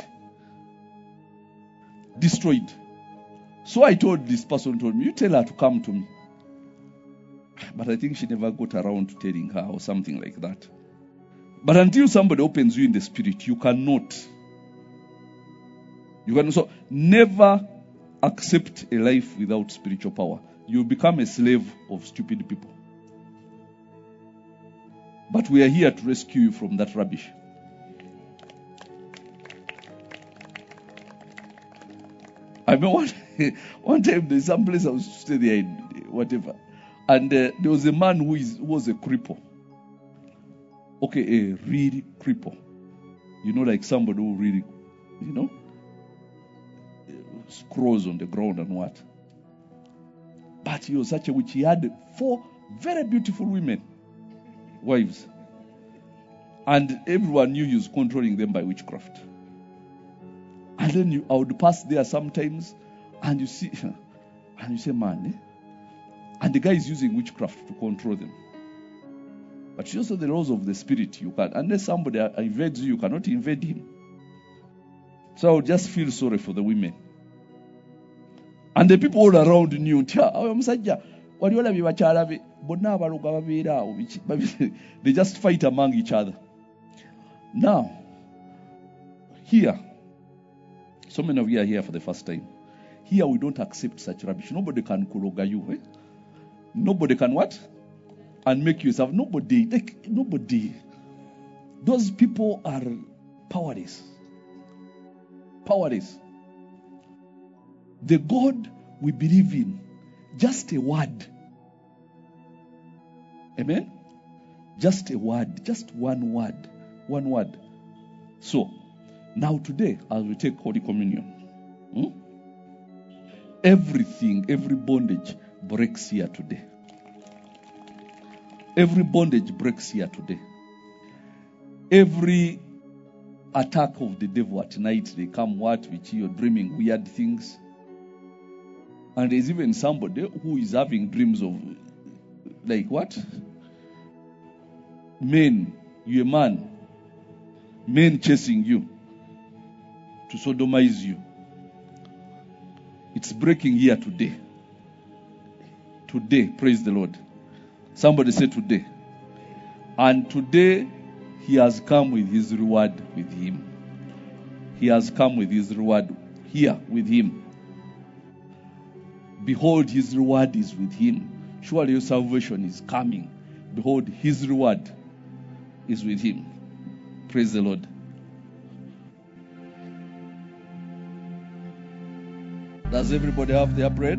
Destroyed. So I told this person, told me, you tell her to come to me. But I think she never got around to telling her or something like that. But until somebody opens you in the spirit, you cannot. You can also never accept a life without spiritual power. You become a slave of stupid people. But we are here to rescue you from that rubbish. I mean, one, one time there's some place I was staying there, in whatever, and uh, there was a man who, is, who was a cripple. Okay, a real cripple. You know, like somebody who really, you know, scrolls on the ground and what. But he was such a witch. He had four very beautiful women, wives. And everyone knew he was controlling them by witchcraft. And then you, I would pass there sometimes, and you see, and you say, man, eh? And the guy is using witchcraft to control them. But also the laws of the spirit, you can, unless somebody invades you, you cannot invade him. So I would just feel sorry for the women. And the people all around knew, they just fight among each other. Now, here, so many of you are here for the first time. Here we don't accept such rubbish. Nobody can kuroga you. Eh? Nobody can what? And make you yourself. Nobody. Like, nobody. Those people are powerless. Powerless. The God we believe in, just a word. Amen? Just a word. Just one word. One word. So, now today, as we take Holy Communion, hmm, everything, every bondage breaks here today. Every bondage breaks here today. Every attack of the devil at night, they come what with you, dreaming weird things. And there's even somebody who is having dreams of, like what? Men, you're a man. Men chasing you to sodomize you. It's breaking here today. Today, praise the Lord. Somebody say today. And today, he has come with his reward with him. He has come with his reward here with him. Behold, his reward is with him. Surely your salvation is coming. Behold, his reward is with him. Praise the Lord. Does everybody have their bread?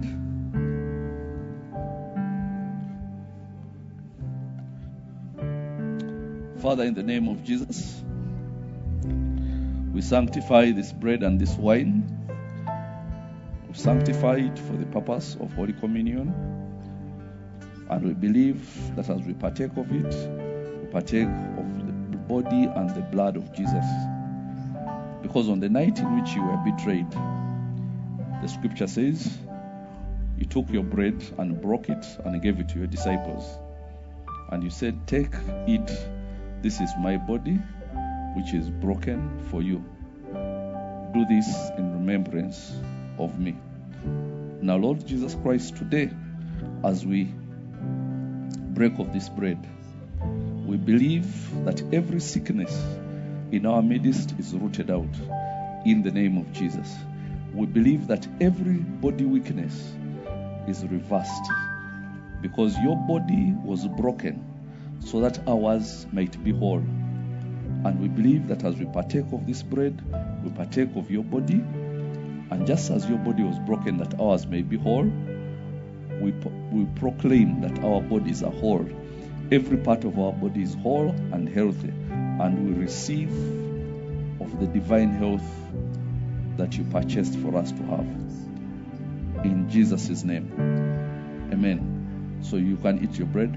Father, in the name of Jesus, we sanctify this bread and this wine. We sanctify it for the purpose of Holy Communion. And we believe that as we partake of it, we partake of the body and the blood of Jesus. Because on the night in which you were betrayed, the scripture says, you took your bread and broke it and gave it to your disciples. And you said, take, eat, this is my body, which is broken for you. Do this in remembrance of me. Now, Lord Jesus Christ, today, as we break of this bread, we believe that every sickness in our midst is rooted out in the name of Jesus. We believe that every body weakness is reversed because your body was broken so that ours might be whole. And we believe that as we partake of this bread, we partake of your body, and just as your body was broken that ours may be whole, we, we proclaim that our bodies are whole. Every part of our body is whole and healthy, and we receive of the divine health that you purchased for us to have. In Jesus' name, amen. So you can eat your bread.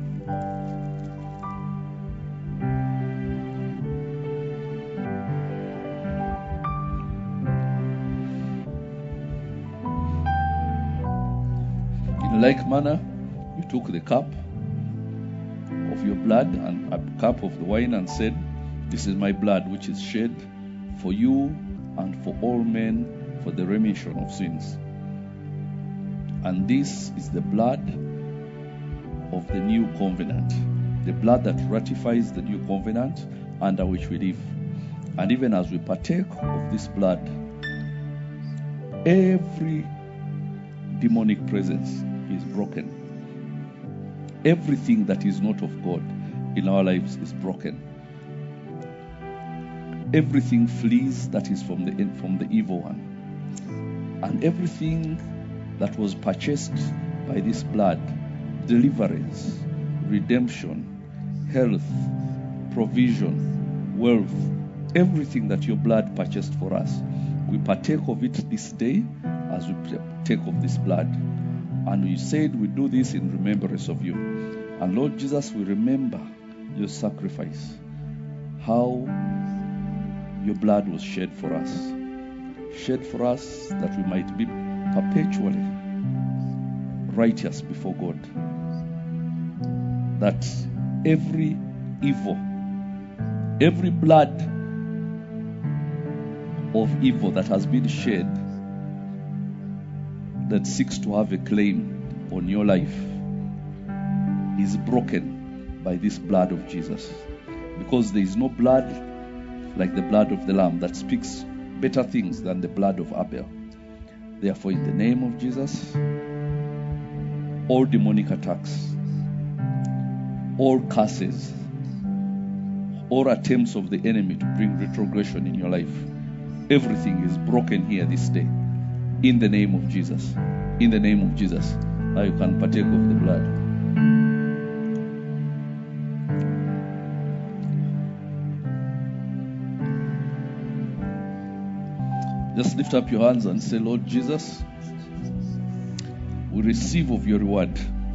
In like manner, you took the cup of your blood and a cup of the wine and said, "This is my blood which is shed for you and for all men for the remission of sins. And this is the blood of the new covenant, the blood that ratifies the new covenant under which we live." And even as we partake of this blood, every demonic presence is broken. Everything that is not of God in our lives is broken. Everything flees that is from the from the evil one. And everything that was purchased by this blood, deliverance, redemption, health, provision, wealth, everything that your blood purchased for us, we partake of it this day as we take of this blood. And we said we do this in remembrance of you. And Lord Jesus, we remember your sacrifice, how your blood was shed for us, shed for us that we might be perpetually righteous before God. That every evil, every blood of evil that has been shed, that seeks to have a claim on your life, is broken by this blood of Jesus. Because there is no blood like the blood of the Lamb that speaks better things than the blood of Abel. Therefore, in the name of Jesus, all demonic attacks, all curses, all attempts of the enemy to bring retrogression in your life, everything is broken here this day. In the name of Jesus. In the name of Jesus. Now you can partake of the blood. Just lift up your hands and say, "Lord Jesus, we receive of your reward.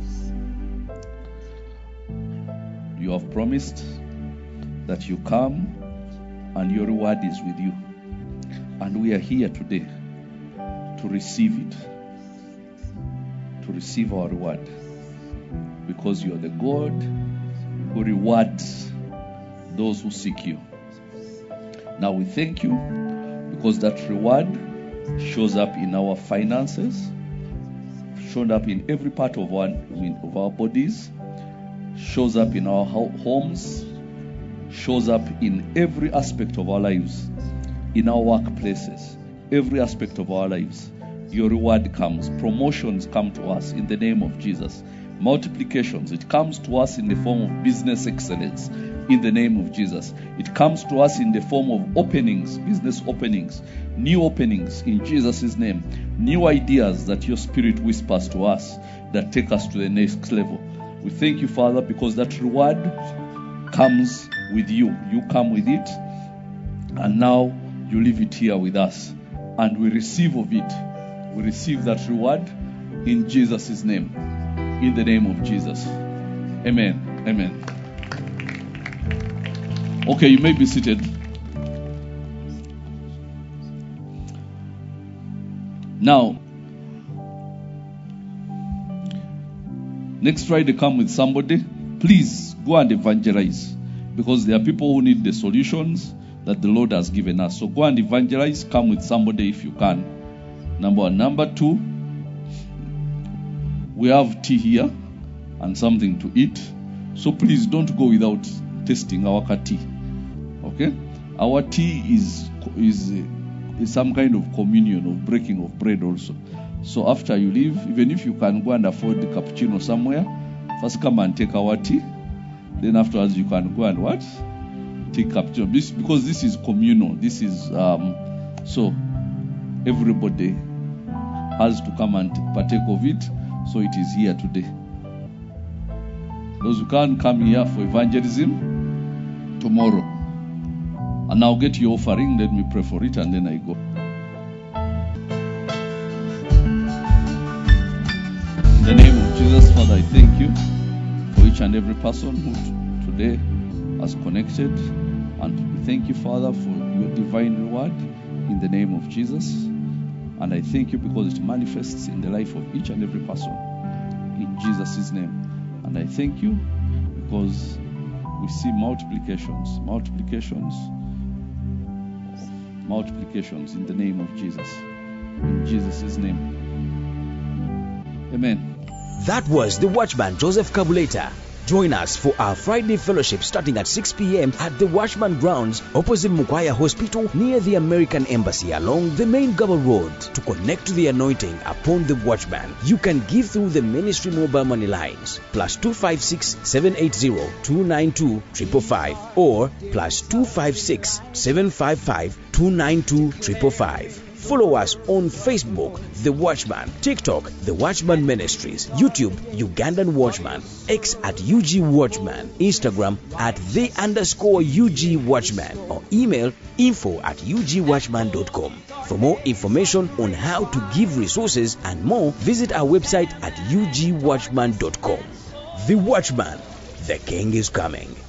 You have promised that you come and your reward is with you. And we are here today to receive it, to receive our reward, because you are the God who rewards those who seek you. Now we thank you because that reward shows up in our finances, shows up in every part of our, of our bodies, shows up in our homes, shows up in every aspect of our lives, in our workplaces, every aspect of our lives. Your reward comes. Promotions come to us in the name of Jesus. Multiplications, it comes to us in the form of business excellence in the name of Jesus. It comes to us in the form of openings, business openings, new openings in Jesus' name. New ideas that your Spirit whispers to us that take us to the next level. We thank you, Father, because that reward comes with you. You come with it, and now you leave it here with us, and we receive of it. We receive that reward in Jesus' name. In the name of Jesus. Amen. Amen. Okay, you may be seated. Now, next Friday, come with somebody. Please go and evangelize. Because there are people who need the solutions that the Lord has given us. So go and evangelize. Come with somebody if you can. Number one. Number two, we have tea here and something to eat. So please don't go without tasting our tea. Okay? Our tea is is, is some kind of communion, of breaking of bread also. So after you leave, even if you can go and afford the cappuccino somewhere, first come and take our tea. Then afterwards you can go and what? Take cappuccino. This, because this is communal. This is um, so everybody has to come and partake of it. So it is here today. Those who can't come here for evangelism, tomorrow. And I'll get your offering. Let me pray for it and then I go. In the name of Jesus, Father, I thank you for each and every person who t- today has connected. And we thank you, Father, for your divine reward in the name of Jesus. And I thank you because it manifests in the life of each and every person in Jesus' name. And I thank you because we see multiplications, multiplications, multiplications in the name of Jesus. In Jesus' name. Amen. That was the Watchman Joseph Kabuleta. Join us for our Friday fellowship starting at six p.m. at the Watchman Grounds opposite Mukwaya Hospital near the American Embassy along the main Gaba Road. To connect to the anointing upon the Watchman, you can give through the ministry mobile money lines plus two five six, seven eight zero, two nine two, five five five or plus two five six, seven five five, two nine two, five five five. Follow us on Facebook, The Watchman, TikTok, The Watchman Ministries, YouTube, Ugandan Watchman, X at U G Watchman, Instagram at the underscore U G Watchman, or email info at u g watchman dot com. For more information on how to give resources and more, visit our website at u g watchman dot com. The Watchman, the King is coming.